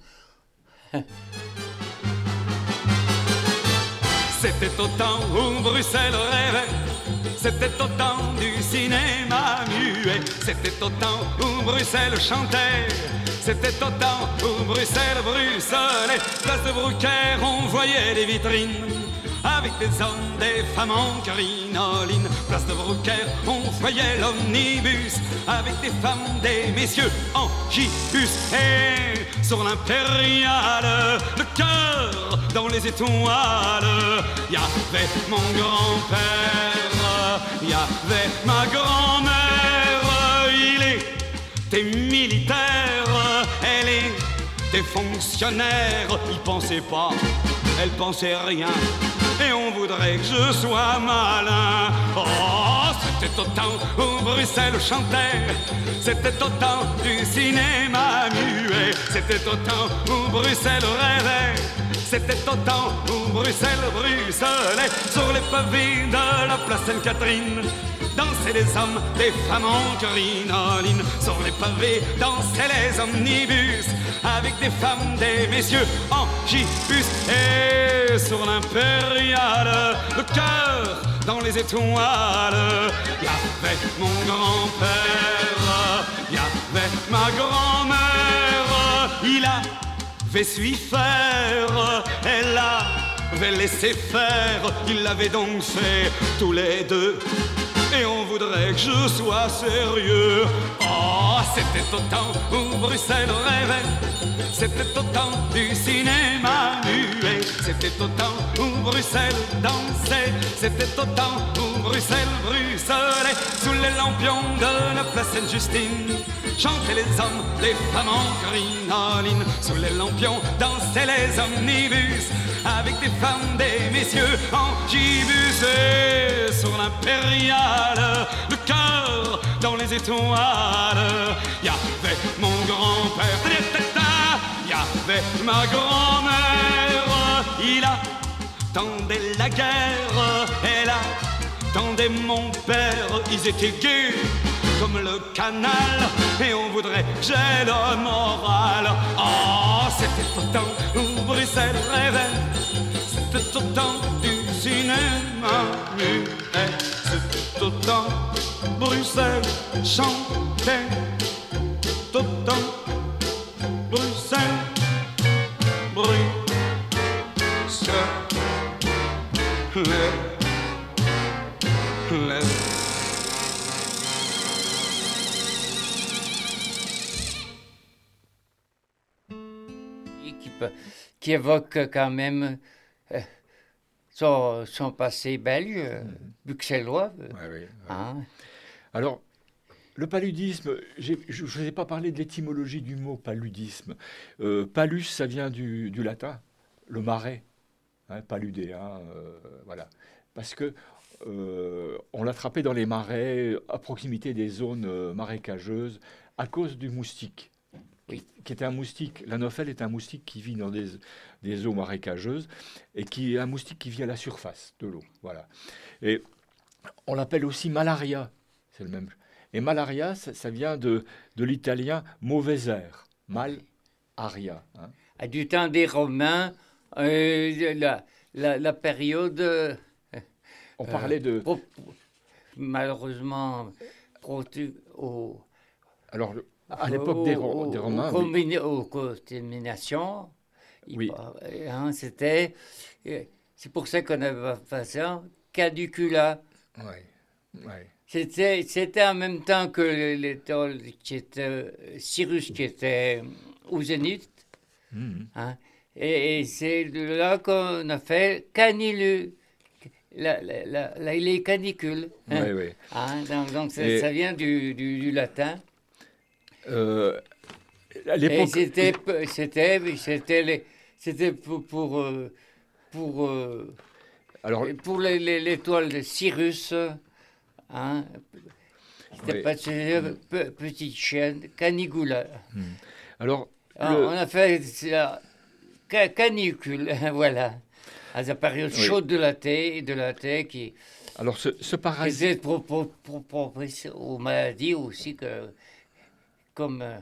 [SPEAKER 3] C'était au temps où Bruxelles rêvait
[SPEAKER 4] c'était au temps du cinéma muet, c'était au temps où Bruxelles chantait, c'était au temps où Bruxelles bruxelait. Place de Brouckère, on voyait les vitrines avec des hommes, des femmes en crinoline. Place de Brouckère, on voyait l'omnibus avec des femmes, des messieurs en gibus. Et sur l'impériale, le cœur dans les étoiles, y avait mon grand-père, y avait ma grand-mère. Il était militaire, elle était fonctionnaire. Il pensait pas, elle pensait rien, et on voudrait que je sois malin. Oh, c'était au temps où Bruxelles chantait, c'était au temps du cinéma muet, c'était au temps où Bruxelles rêvait, c'était au temps où Bruxelles bruxelait. Sur les pavés de la place Sainte-Catherine dansaient les hommes, les femmes en crinoline. Sur les pavés dansaient les omnibus avec des femmes, des messieurs en gibus. Et sur l'impériale, le cœur dans les étoiles, y avait mon grand-père, y avait ma grand-mère. Il avait su faire, elle avait laissé faire. Ils l'avaient donc fait tous les deux, et on voudrait que je sois sérieux. Oh, c'était au temps où Bruxelles rêvait, c'était au temps du cinéma muet, c'était au temps où Bruxelles dansait, c'était au temps où Bruxelles bruxelait. Sous les lampions de la place Sainte-Justine chantaient les hommes, les femmes en crinoline. Sous les lampions dansaient les omnibus avec des femmes, des messieurs en gibus. Et sur l'impériale, le cœur dans les étoiles, y avait mon grand-père, y avait ma grand-mère. Il attendait la guerre, elle attendait mon père. Ils étaient gais comme le canal, et on voudrait que j'ai le moral. Oh, c'était au temps où Bruxelles rêvait, c'était au temps du cinéma muet, c'était au temps Bruxelles chantait, tout au temps Bruxelles bruxelait.
[SPEAKER 1] Qui, peut- qui évoque quand même euh, son, son passé belge, euh, bruxellois. euh,
[SPEAKER 2] Ouais, ouais, ouais.
[SPEAKER 1] hein.
[SPEAKER 2] Alors, le paludisme, j'ai- je ne vous ai pas parlé de l'étymologie du mot paludisme. Euh, palus, ça vient du, du latin, le marais, hein, paludéen, euh, voilà. Parce que euh, on l'attrapait dans les marais, à proximité des zones euh, marécageuses, à cause du moustique.
[SPEAKER 1] Oui.
[SPEAKER 2] Qui était un moustique. L'anophèle est un moustique qui vit dans des, des eaux marécageuses et qui est un moustique qui vit à la surface de l'eau. Voilà. Et on l'appelle aussi malaria. C'est le même. Et malaria, ça, ça vient de, de l'italien mauvais air. Mal aria. Hein.
[SPEAKER 1] À du temps des Romains, euh, la, la, la période, euh,
[SPEAKER 2] On parlait de.
[SPEAKER 1] pro- malheureusement, protu- au,
[SPEAKER 2] Alors, le- à l'époque des, Ro-
[SPEAKER 1] au-
[SPEAKER 2] des
[SPEAKER 1] au-
[SPEAKER 2] Romains.
[SPEAKER 1] aux,
[SPEAKER 2] oui.
[SPEAKER 1] combina- aux contaminations, il
[SPEAKER 2] Oui.
[SPEAKER 1] par- hein, c'était, euh, c'est pour ça qu'on avait fait ça, canicula.
[SPEAKER 2] Ouais, ouais.
[SPEAKER 1] C'était, c'était en même temps que le- l'étoile qui était, Cyrus qui était au zénith.
[SPEAKER 2] Mhm.
[SPEAKER 1] Hein. Et, et c'est de là qu'on a fait canilu, la, la, la- la- les canicules. Hein.
[SPEAKER 2] Ouais, ouais.
[SPEAKER 1] Hein, donc donc ça,
[SPEAKER 2] Et-
[SPEAKER 1] ça vient du, du, du latin.
[SPEAKER 2] Euh, à
[SPEAKER 1] Et
[SPEAKER 2] l'époque.
[SPEAKER 1] c'était, c'était, c'était, les- c'était pour, pour, euh, pour, euh,
[SPEAKER 2] Alors,
[SPEAKER 1] pour les- les- l'étoile de Cyrus. Hein. C'était
[SPEAKER 2] Ouais.
[SPEAKER 1] pas c'était une pe- petite chaîne, Canigula.
[SPEAKER 2] alors
[SPEAKER 1] Ah,
[SPEAKER 2] le-
[SPEAKER 1] On a fait ça, ca- canicule, voilà. À la période
[SPEAKER 2] Oui.
[SPEAKER 1] chaude de la thé, de la thé qui
[SPEAKER 2] alors ce, ce parasite.
[SPEAKER 1] était pro- pro- pro- propice aux maladies aussi, que, comme, euh,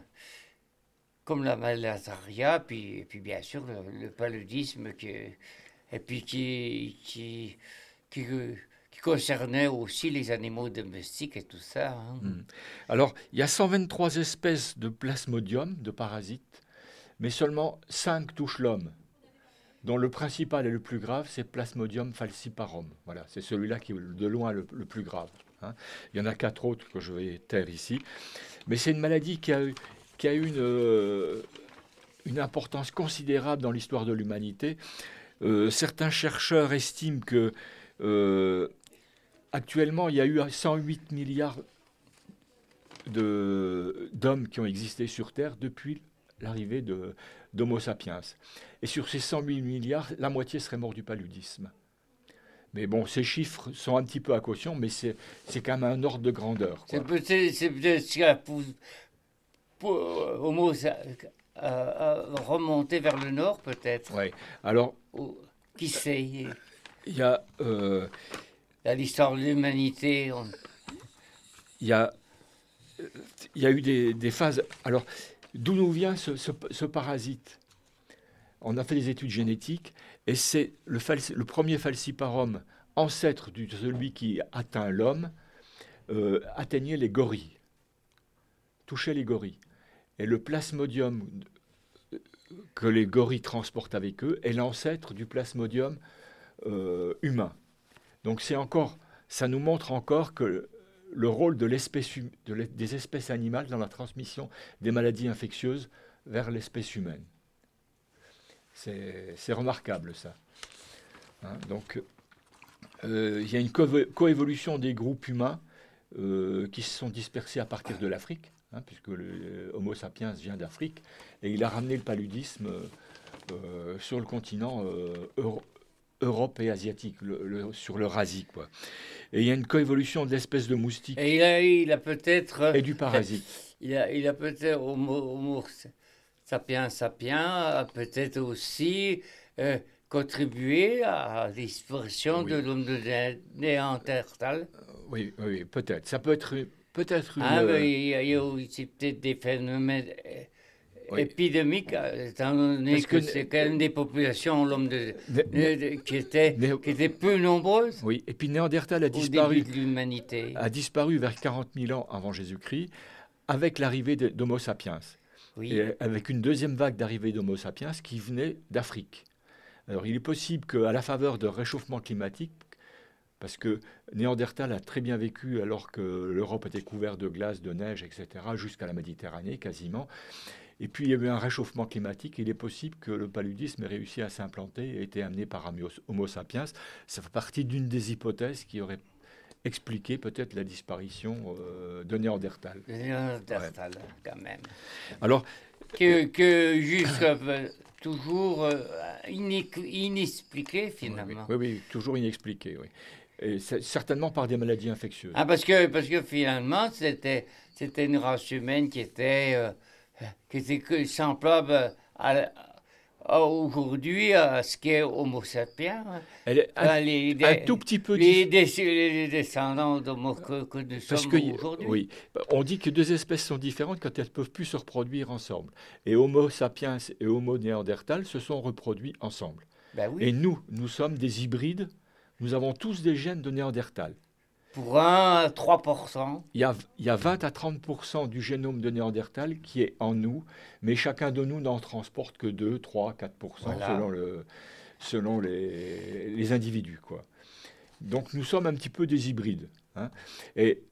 [SPEAKER 1] comme la malaria, puis, et puis bien sûr le, le paludisme, qui, et puis qui, qui, qui, qui concernait aussi les animaux domestiques et tout ça. Hein.
[SPEAKER 2] Mm. Alors, il y a cent vingt-trois espèces de plasmodium, de parasites, mais seulement cinq touchent l'homme, dont le principal et le plus grave, c'est Plasmodium falciparum. Voilà, c'est celui-là qui est de loin le, le plus grave. Hein. Il y en a quatre autres que je vais taire ici. Mais c'est une maladie qui a eu, qui a eu une, euh, une importance considérable dans l'histoire de l'humanité. Euh, certains chercheurs estiment que euh, actuellement, il y a eu cent huit milliards de, d'hommes qui ont existé sur Terre depuis l'arrivée de, d'Homo sapiens. Et sur ces cent huit milliards, la moitié serait mort du paludisme. Mais bon, ces chiffres sont un petit peu à caution, mais c'est, c'est quand même un ordre de grandeur. Quoi.
[SPEAKER 1] C'est peut-être, c'est peut-être ce qui a pour, pour Homo ça, euh, remonter vers le nord, peut-être.
[SPEAKER 2] Oui. Alors,
[SPEAKER 1] Ou, qui sait?
[SPEAKER 2] il y a, euh,
[SPEAKER 1] Dans l'histoire de l'humanité, on...
[SPEAKER 2] il y a, il y a eu des, des phases. Alors, d'où nous vient ce, ce, ce parasite? On a fait des études génétiques et c'est le, falci, le premier falciparum, ancêtre de celui qui atteint l'homme, euh, atteignait les gorilles, touchait les gorilles. Et le plasmodium que les gorilles transportent avec eux est l'ancêtre du plasmodium euh, humain. Donc c'est encore, ça nous montre encore que le rôle de l'espèce, de l'es, des espèces animales dans la transmission des maladies infectieuses vers l'espèce humaine. C'est, c'est remarquable, ça. Hein, donc, euh, il y a une co- coévolution des groupes humains euh, qui se sont dispersés à partir de l'Afrique, hein, puisque le Homo sapiens vient d'Afrique, et il a ramené le paludisme euh, euh, sur le continent euh, Euro- Europe et asiatique, le, le, sur l'Eurasie, quoi. Et il y a une coévolution de l'espèce de moustique
[SPEAKER 1] Et il a, il a peut-être...
[SPEAKER 2] et du parasite.
[SPEAKER 1] Il a, il a peut-être... Homo, homo sapiens sapiens a peut-être aussi euh, contribué à la disparition
[SPEAKER 2] Oui.
[SPEAKER 1] de l'homme de Né- Néandertal.
[SPEAKER 2] Oui, oui, peut-être. Ça peut être, peut-être une...
[SPEAKER 1] Ah,
[SPEAKER 2] euh,
[SPEAKER 1] ben, il y a, il y a aussi peut-être des phénomènes euh,
[SPEAKER 2] Oui.
[SPEAKER 1] épidémiques, euh, étant donné
[SPEAKER 2] Parce
[SPEAKER 1] que,
[SPEAKER 2] que-
[SPEAKER 1] c'est quand même des populations, l'homme de,
[SPEAKER 2] Né-
[SPEAKER 1] de- de- qui, étaient,
[SPEAKER 2] Né-
[SPEAKER 1] qui étaient peu nombreuses
[SPEAKER 2] Oui, et puis Néandertal a
[SPEAKER 1] au
[SPEAKER 2] disparu,
[SPEAKER 1] début de l'humanité.
[SPEAKER 2] a disparu vers quarante mille ans avant Jésus-Christ avec l'arrivée de- d'Homo sapiens.
[SPEAKER 1] Oui.
[SPEAKER 2] Et avec une deuxième vague d'arrivée d'Homo sapiens qui venait d'Afrique. Alors il est possible qu'à la faveur de réchauffement climatique, parce que Néandertal a très bien vécu alors que l'Europe était couverte de glace, de neige, et cetera, jusqu'à la Méditerranée quasiment. Et puis il y a eu un réchauffement climatique, il est possible que le paludisme ait réussi à s'implanter et ait été amené par Homo sapiens. Ça fait partie d'une des hypothèses qui aurait expliqué peut-être la disparition euh, de Néandertal.
[SPEAKER 1] De Néandertal, quand même.
[SPEAKER 2] Alors,
[SPEAKER 1] Que, que jusqu'à euh, toujours euh, iné- inexpliqué, finalement.
[SPEAKER 2] oui, oui, toujours inexpliqué, oui. Et c'est certainement par des maladies infectieuses.
[SPEAKER 1] Ah, parce que, parce que finalement, c'était, c'était une race humaine qui était, euh, qui était que- semblable à, à aujourd'hui à ce qu'est Homo sapiens. hein.
[SPEAKER 2] Elle est un,
[SPEAKER 1] Ah, les,
[SPEAKER 2] un
[SPEAKER 1] des-
[SPEAKER 2] tout petit peu
[SPEAKER 1] les,
[SPEAKER 2] diff-
[SPEAKER 1] des- les descendants d'Homo que, que nous
[SPEAKER 2] parce
[SPEAKER 1] sommes
[SPEAKER 2] que y-
[SPEAKER 1] aujourd'hui.
[SPEAKER 2] oui, on dit que deux espèces sont différentes quand elles ne peuvent plus se reproduire ensemble. Et Homo sapiens et Homo néandertal se sont reproduits ensemble.
[SPEAKER 1] Ben oui.
[SPEAKER 2] Et nous, nous sommes des hybrides. Nous avons tous des gènes de Néandertal.
[SPEAKER 1] Pour un, trois pour cent.
[SPEAKER 2] Il y a, il y a vingt à trente pour cent du génome de Néandertal qui est en nous, mais chacun de nous n'en transporte que deux, trois, quatre pour cent
[SPEAKER 1] Voilà.
[SPEAKER 2] selon, le, selon les, les individus, quoi. Donc nous sommes un petit peu des hybrides. Hein. Et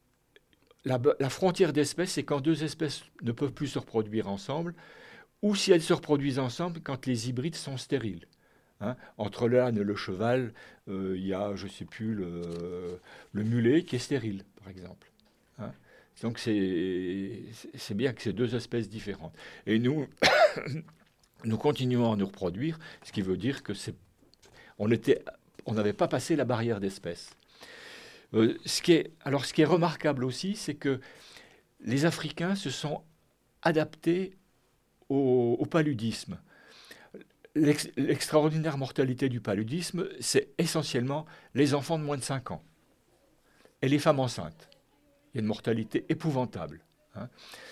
[SPEAKER 2] la, la frontière d'espèces, c'est quand deux espèces ne peuvent plus se reproduire ensemble, ou si elles se reproduisent ensemble, quand les hybrides sont stériles. Hein. Entre l'âne et le cheval, euh, il y a, je ne sais plus, le, le mulet qui est stérile, par exemple. Hein. Donc c'est, c'est bien que c'est deux espèces différentes. Et nous, nous continuons à nous reproduire, ce qui veut dire que c'est, on était, on n'avait pas passé la barrière d'espèces. Euh, ce qui est, alors ce qui est remarquable aussi, c'est que les Africains se sont adaptés au, au paludisme. L'ex, l'extraordinaire mortalité du paludisme, c'est essentiellement les enfants de moins de cinq ans et les femmes enceintes. Il y a une mortalité épouvantable. Hein.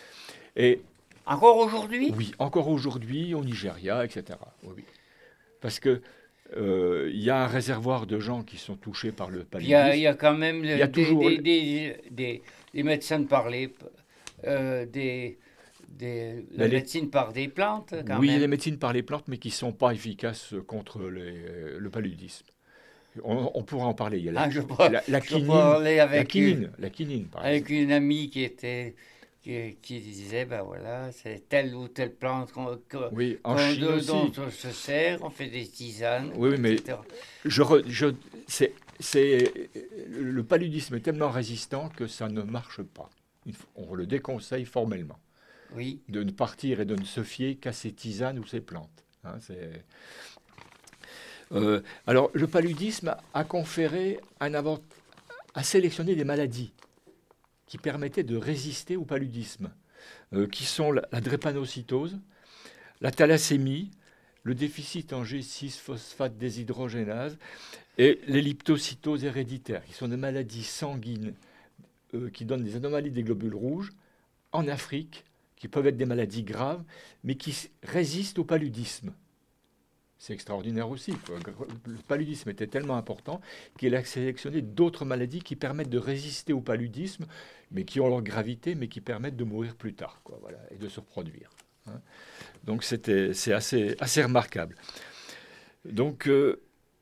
[SPEAKER 2] Et
[SPEAKER 1] Encore aujourd'hui?
[SPEAKER 2] oui, encore aujourd'hui, au Nigeria, et cetera. Oui, oui. Parce que euh, il y a un réservoir de gens qui sont touchés par le
[SPEAKER 1] Il
[SPEAKER 2] paludisme.
[SPEAKER 1] y a, il y a quand même le-
[SPEAKER 2] Il y a
[SPEAKER 1] des,
[SPEAKER 2] toujours-
[SPEAKER 1] des, des, des- des médecins de parler, euh, des, des, la
[SPEAKER 2] Mais les-
[SPEAKER 1] médecine par des plantes, quand
[SPEAKER 2] Oui, il y a
[SPEAKER 1] même.
[SPEAKER 2] des médecines par les plantes, mais qui ne sont pas efficaces contre les- le paludisme. On, on pourra en parler. Il y a la,
[SPEAKER 1] Ah, je pourrais-
[SPEAKER 2] la, la
[SPEAKER 1] je
[SPEAKER 2] quinine,
[SPEAKER 1] parlais
[SPEAKER 2] la
[SPEAKER 1] avec,
[SPEAKER 2] quinine, la quinine, par
[SPEAKER 1] avec
[SPEAKER 2] exemple.
[SPEAKER 1] une amie qui était qui, qui disait, ben voilà, c'est telle ou telle plante qu'on, que-
[SPEAKER 2] Oui, en
[SPEAKER 1] qu'on-
[SPEAKER 2] Chine
[SPEAKER 1] de-
[SPEAKER 2] aussi.
[SPEAKER 1] dont on se sert, on fait des tisanes,
[SPEAKER 2] Oui, oui, mais-
[SPEAKER 1] et cetera.
[SPEAKER 2] Je, re- je, c'est, c'est, le paludisme est tellement résistant que ça ne marche pas. Il faut- On le déconseille formellement
[SPEAKER 1] Oui,
[SPEAKER 2] de ne partir et de ne se fier qu'à ces tisanes ou ces plantes. Hein, c'est... Euh, alors, le paludisme a conféré un avant, a sélectionné des maladies qui permettaient de résister au paludisme, euh, qui sont la, la drépanocytose, la thalassémie, le déficit en G six phosphate déshydrogénase et l'elliptocytose héréditaire, qui sont des maladies sanguines euh, qui donnent des anomalies des globules rouges en Afrique, qui peuvent être des maladies graves, mais qui s- résistent au paludisme. C'est extraordinaire aussi, quoi. Le paludisme était tellement important qu'il a sélectionné d'autres maladies qui permettent de résister au paludisme, mais qui ont leur gravité, mais qui permettent de mourir plus tard, quoi, voilà, et de se reproduire. Hein. Donc c'était, c'est assez, assez remarquable. Donc, euh,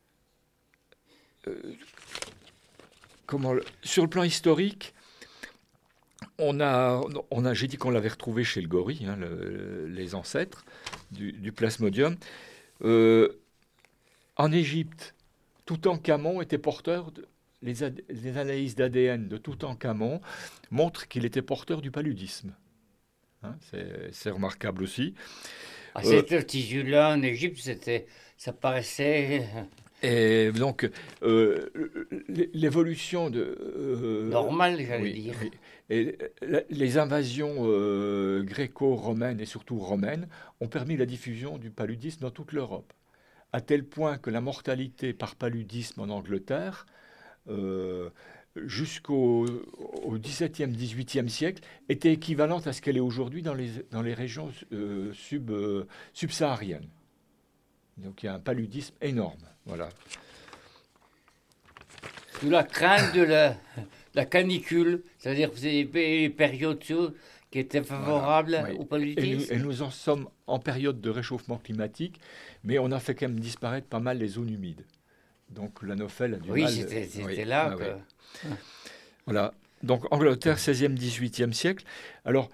[SPEAKER 2] euh, comment, le- sur le plan historique, on a, on a, j'ai dit qu'on l'avait retrouvé chez le gorille, hein, le- les ancêtres du, du plasmodium. Euh, en Égypte, Toutankhamon était porteur de, les, ad- les analyses d'A D N de Toutankhamon montrent qu'il était porteur du paludisme. Hein, c'est, c'est remarquable aussi.
[SPEAKER 1] ah,
[SPEAKER 2] Euh,
[SPEAKER 1] cette tissu-là en Égypte, c'était, ça paraissait
[SPEAKER 2] Et donc, euh, l'é- l'évolution de... euh,
[SPEAKER 1] normal, j'allais
[SPEAKER 2] oui,
[SPEAKER 1] dire.
[SPEAKER 2] oui. Et la- les invasions euh, gréco-romaines et surtout romaines ont permis la diffusion du paludisme dans toute l'Europe, à tel point que la mortalité par paludisme en Angleterre, euh, jusqu'au au dix-septième, dix-huitième siècle, était équivalente à ce qu'elle est aujourd'hui dans les, dans les régions euh, sub, euh, subsahariennes. Donc il y a un paludisme énorme. Voilà.
[SPEAKER 1] Sous la crainte de la, la canicule, c'est-à-dire que c'est des pé- périodes chaudes qui étaient favorables
[SPEAKER 2] Oui.
[SPEAKER 1] au
[SPEAKER 2] Et nous,
[SPEAKER 1] paludisme.
[SPEAKER 2] et nous en sommes en période de réchauffement climatique, mais on a fait quand même disparaître pas mal les zones humides. Donc l'anophèle a du
[SPEAKER 1] Oui,
[SPEAKER 2] mal.
[SPEAKER 1] c'était, c'était
[SPEAKER 2] oui,
[SPEAKER 1] là
[SPEAKER 2] ah
[SPEAKER 1] que...
[SPEAKER 2] oui. Voilà. Donc Angleterre, seizième, dix-huitième siècle. Alors,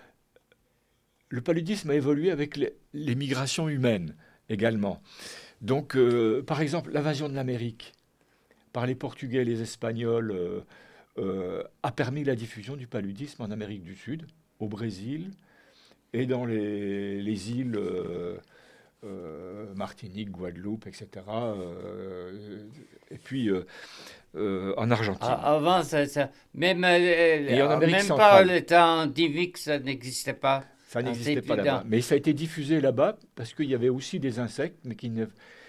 [SPEAKER 2] le paludisme a évolué avec les, les migrations humaines également. Donc, euh, par exemple, l'invasion de l'Amérique par les Portugais et les Espagnols euh, euh, a permis la diffusion du paludisme en Amérique du Sud, au Brésil et dans les, les îles euh, euh, Martinique, Guadeloupe, et cetera. euh, et puis euh, euh, en Argentine.
[SPEAKER 1] Ah, avant, ça, ça- même, euh,
[SPEAKER 2] Et en Amérique
[SPEAKER 1] même pas
[SPEAKER 2] centrale.
[SPEAKER 1] le temps antivique, ça n'existait pas.
[SPEAKER 2] Ça
[SPEAKER 1] Ah,
[SPEAKER 2] n'existait
[SPEAKER 1] c'est
[SPEAKER 2] pas
[SPEAKER 1] évident.
[SPEAKER 2] là-bas. Mais ça a été diffusé là-bas parce qu'il y avait aussi des insectes, mais qu'il ne...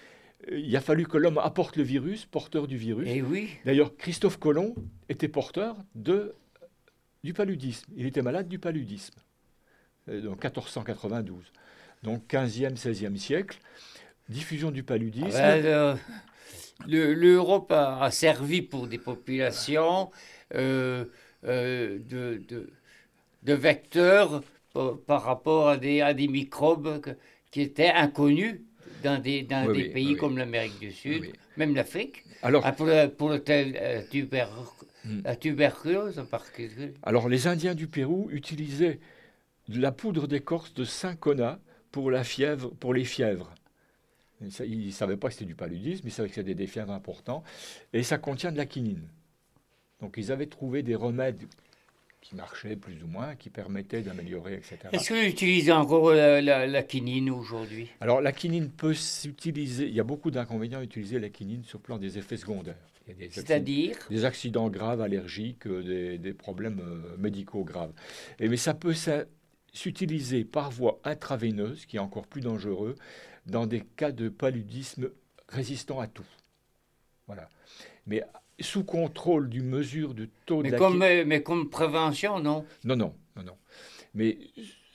[SPEAKER 2] il a fallu que l'homme apporte le virus, porteur du virus.
[SPEAKER 1] Et oui,
[SPEAKER 2] D'ailleurs, Christophe Colomb était porteur de, du paludisme. Il était malade du paludisme, euh, en quatorze cent quatre-vingt-douze. Donc quinzième, seizième siècle, diffusion du paludisme.
[SPEAKER 1] ah ben, le- le- l'Europe a, a servi pour des populations euh, euh, de, de, de vecteurs par, par rapport à des, à des microbes que- qui étaient inconnus dans des, dans
[SPEAKER 2] Oui,
[SPEAKER 1] des
[SPEAKER 2] oui,
[SPEAKER 1] pays
[SPEAKER 2] oui, oui.
[SPEAKER 1] comme l'Amérique du Sud,
[SPEAKER 2] Oui.
[SPEAKER 1] même l'Afrique.
[SPEAKER 2] Alors,
[SPEAKER 1] Ah, pour le, pour le tel, euh, tuber-
[SPEAKER 2] Hmm.
[SPEAKER 1] la tuberculose en particulier.
[SPEAKER 2] alors, les Indiens du Pérou utilisaient de la poudre d'écorce de cinchona pour, la fièvre, pour les fièvres. Et ça, ils ne savaient pas que c'était du paludisme, ils savaient que c'était des fièvres importants. Et ça contient de la quinine. Donc, ils avaient trouvé des remèdes qui marchaient plus ou moins, qui permettaient d'améliorer, et cetera.
[SPEAKER 1] Est-ce qu'on utilise encore la, la, la quinine aujourd'hui?
[SPEAKER 2] Alors, la quinine peut s'utiliser. Il y a beaucoup d'inconvénients à utiliser la quinine sur le plan des effets secondaires. Il y a des accidents,
[SPEAKER 1] C'est-à-dire?
[SPEAKER 2] des accidents graves, allergiques, euh, des, des problèmes euh, médicaux graves. Et, mais ça peut ça- s'utiliser par voie intraveineuse, qui est encore plus dangereux, dans des cas de paludisme résistant à tout. Voilà. Mais sous contrôle d'une mesure de taux
[SPEAKER 1] Mais
[SPEAKER 2] de la
[SPEAKER 1] comme,
[SPEAKER 2] qui-
[SPEAKER 1] euh, mais comme prévention, non?
[SPEAKER 2] Non, non, non, non. Mais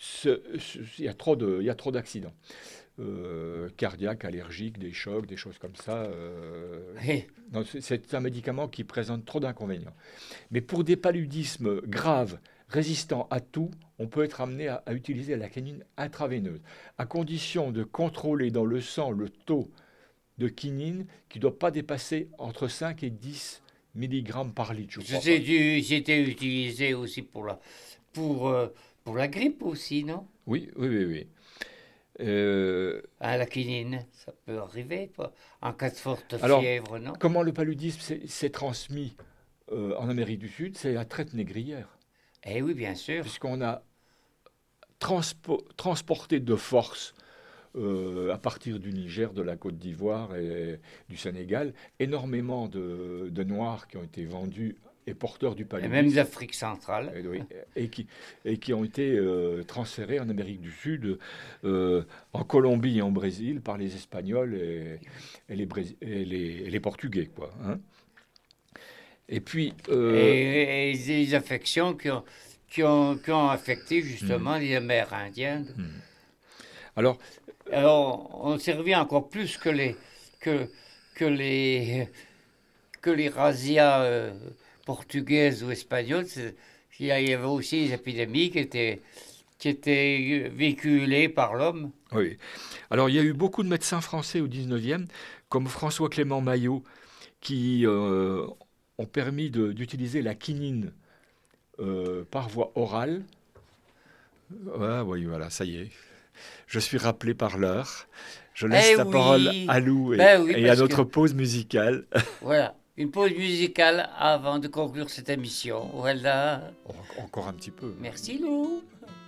[SPEAKER 2] ce- ce- il y a trop de, il y a trop d'accidents. Euh, cardiaques, allergiques, des chocs, des choses comme ça. euh,
[SPEAKER 1] Et
[SPEAKER 2] non, c'est- c'est un médicament qui présente trop d'inconvénients. Mais pour des paludismes graves, résistants à tout, on peut être amené à, à utiliser la quinine intraveineuse, à condition de contrôler dans le sang le taux de quinine qui ne doit pas dépasser entre cinq et dix milligrammes par litre, je crois.
[SPEAKER 1] c'est du- c'était utilisé aussi pour la, pour, euh, pour la grippe aussi, non?
[SPEAKER 2] Oui, oui, oui, oui. Euh,
[SPEAKER 1] Ah, la quinine, ça peut arriver, quoi. En cas de forte
[SPEAKER 2] Alors,
[SPEAKER 1] fièvre, non?
[SPEAKER 2] comment le paludisme s'est s'est transmis euh, en Amérique du Sud? C'est la traite négrière,
[SPEAKER 1] Eh oui, bien sûr.
[SPEAKER 2] puisqu'on a transpo- transporté de force euh, à partir du Niger, de la Côte d'Ivoire et du Sénégal, énormément de, de Noirs qui ont été vendus et porteurs du
[SPEAKER 1] Et
[SPEAKER 2] paludisme.
[SPEAKER 1] même d'Afrique centrale.
[SPEAKER 2] Et, oui, et qui, et qui ont été euh, transférés en Amérique du Sud, euh, en Colombie et en Brésil par les Espagnols et, et les, Brés- et les- et les Portugais, quoi, hein. Et puis, euh,
[SPEAKER 1] Et, et des affections qui ont, qui ont, qui ont affecté justement les Amérindiens.
[SPEAKER 2] alors,
[SPEAKER 1] Alors, on servait encore plus que les, que, que les, que les razzias euh, portugaises ou espagnoles. C'est- Il y avait aussi des épidémies qui étaient, qui étaient véhiculées par l'homme.
[SPEAKER 2] oui. Alors, il y a eu beaucoup de médecins français au dix-neuvième, comme François-Clément Maillot, qui euh, ont permis de- d'utiliser la quinine euh, par voie orale. Ah oui, voilà, ça y est. Je suis rappelé par l'heure. Je laisse
[SPEAKER 1] Eh
[SPEAKER 2] la
[SPEAKER 1] oui.
[SPEAKER 2] parole à Lou et,
[SPEAKER 1] Ben oui,
[SPEAKER 2] et à
[SPEAKER 1] parce
[SPEAKER 2] notre
[SPEAKER 1] que-
[SPEAKER 2] pause musicale.
[SPEAKER 1] Voilà. Une pause musicale avant de conclure cette émission. Voilà.
[SPEAKER 2] En- Encore un petit peu.
[SPEAKER 1] Merci Lou.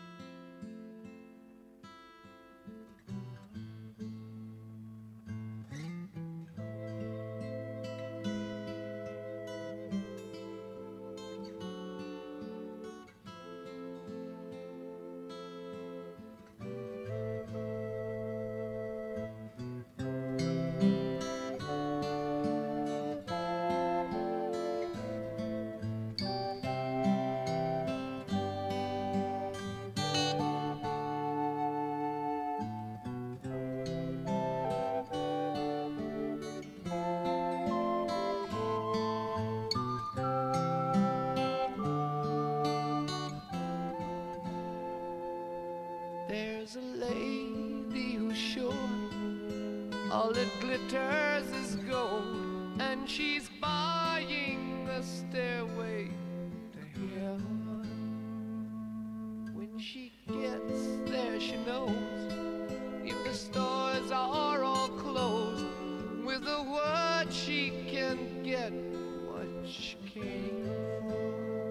[SPEAKER 3] There's a lady who's sure all that glitters is gold, and she's buying a stairway to heaven. When she gets there, she knows if the stores are all closed, with a word she can get what she came for.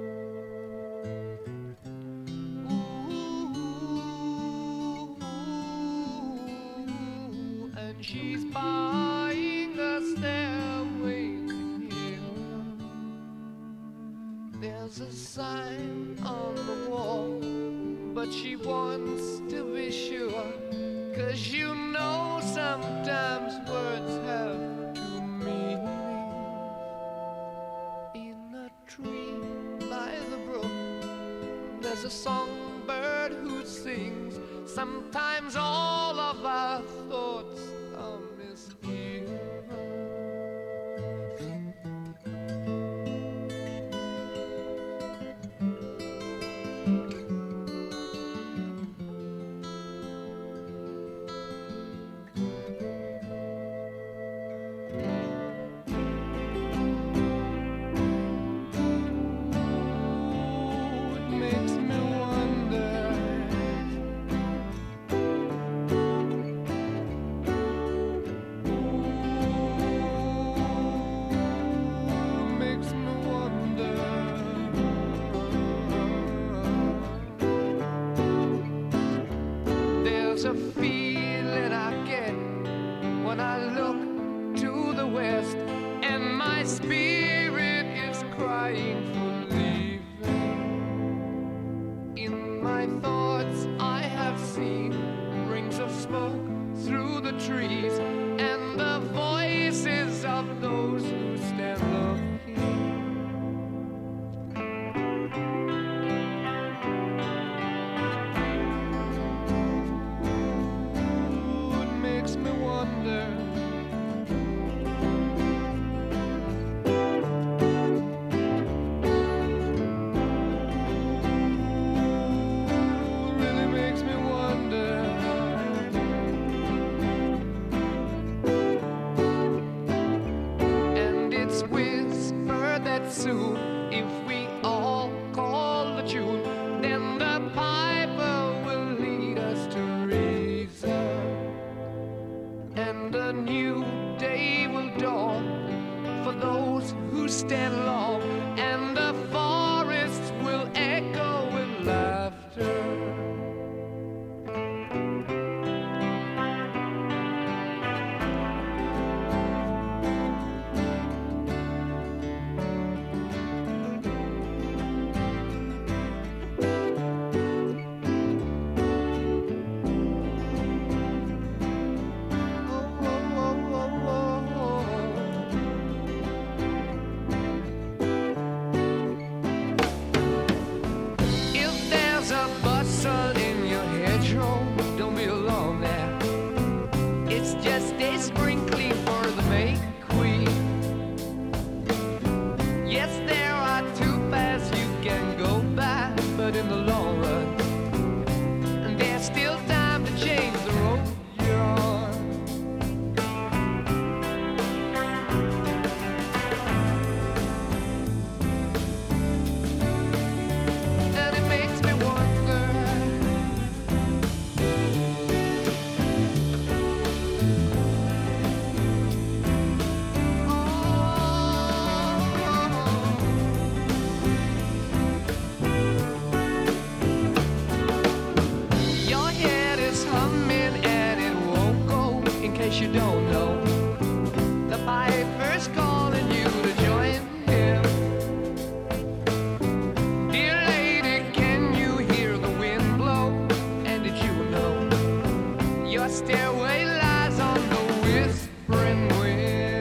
[SPEAKER 3] Ooh, and she's buying a stairway to heaven. There's a sign on the wall, but she wants to be sure, 'cause you know sometimes words have two meanings. In a tree by the brook, there's a songbird who sings. Sometimes all of our thoughts are misgiven. It makes me wonder. Ooh, makes me wonder. There's a feeling I get when I look to the west, and my spirit is crying for leaving. In my thoughts I have seen rings of smoke through the trees, and the voices of those who stand looking. makes me wonder. Really makes me wonder. And it's whispered that soon, if we all call the tune, then the piper will lead us to reason, and a new day will dawn for those who stand long, and the forests will echo with laughter. If there's a bustle in your hedgerow, don't be alone there. It's just a sprinkling for the May Queen. Yes, there are two paths you can go by, but in the long run, there's still time to change the road you're on. And it makes me wonder. Your head is humming and it won't go. In case you don't know, the piper's calling you to join him. Dear lady, can you hear the wind blow? And did you know your stairway lies on the whispering wind?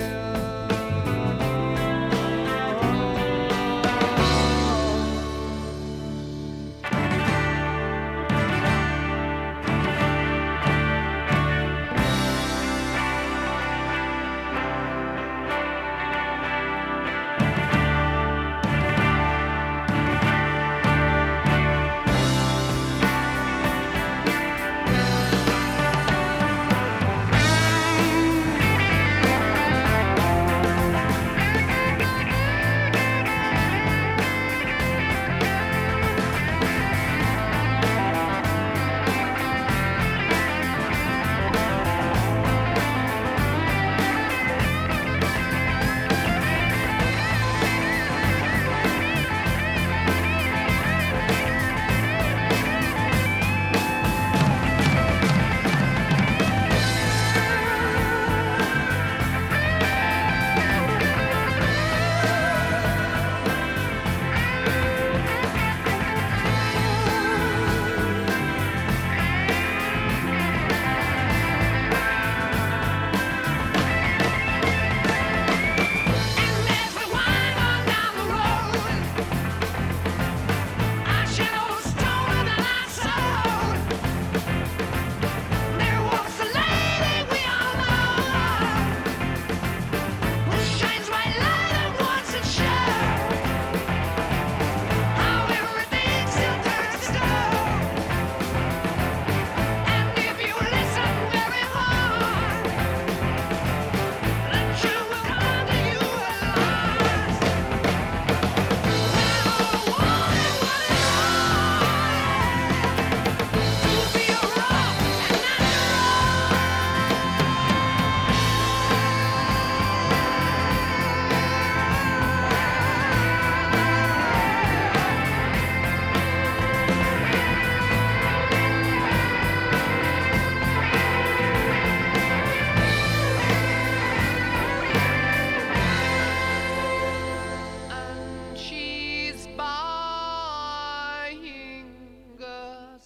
[SPEAKER 3] And she's buying a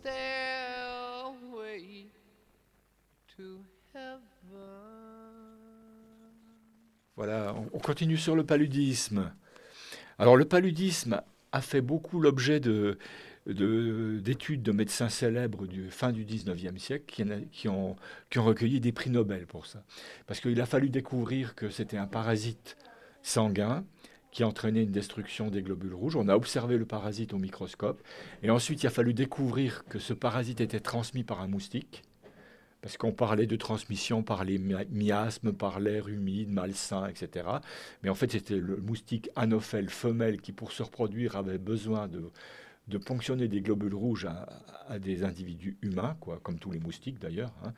[SPEAKER 3] stairway to heaven.
[SPEAKER 2] Voilà, on on continue sur le paludisme. Alors le paludisme a fait beaucoup l'objet de, de, d'études de médecins célèbres du fin du dix-neuvième siècle qui, en a- qui ont, qui ont recueilli des prix Nobel pour ça. Parce qu'il a fallu découvrir que c'était un parasite sanguin qui entraînait une destruction des globules rouges. On a observé le parasite au microscope. Et ensuite, il a fallu découvrir que ce parasite était transmis par un moustique. Parce qu'on parlait de transmission par les mi- miasmes, par l'air humide, malsain, et cetera. Mais en fait, c'était le moustique anophèle femelle qui, pour se reproduire, avait besoin de, de ponctionner des globules rouges à, à des individus humains, quoi, comme tous les moustiques d'ailleurs, hein.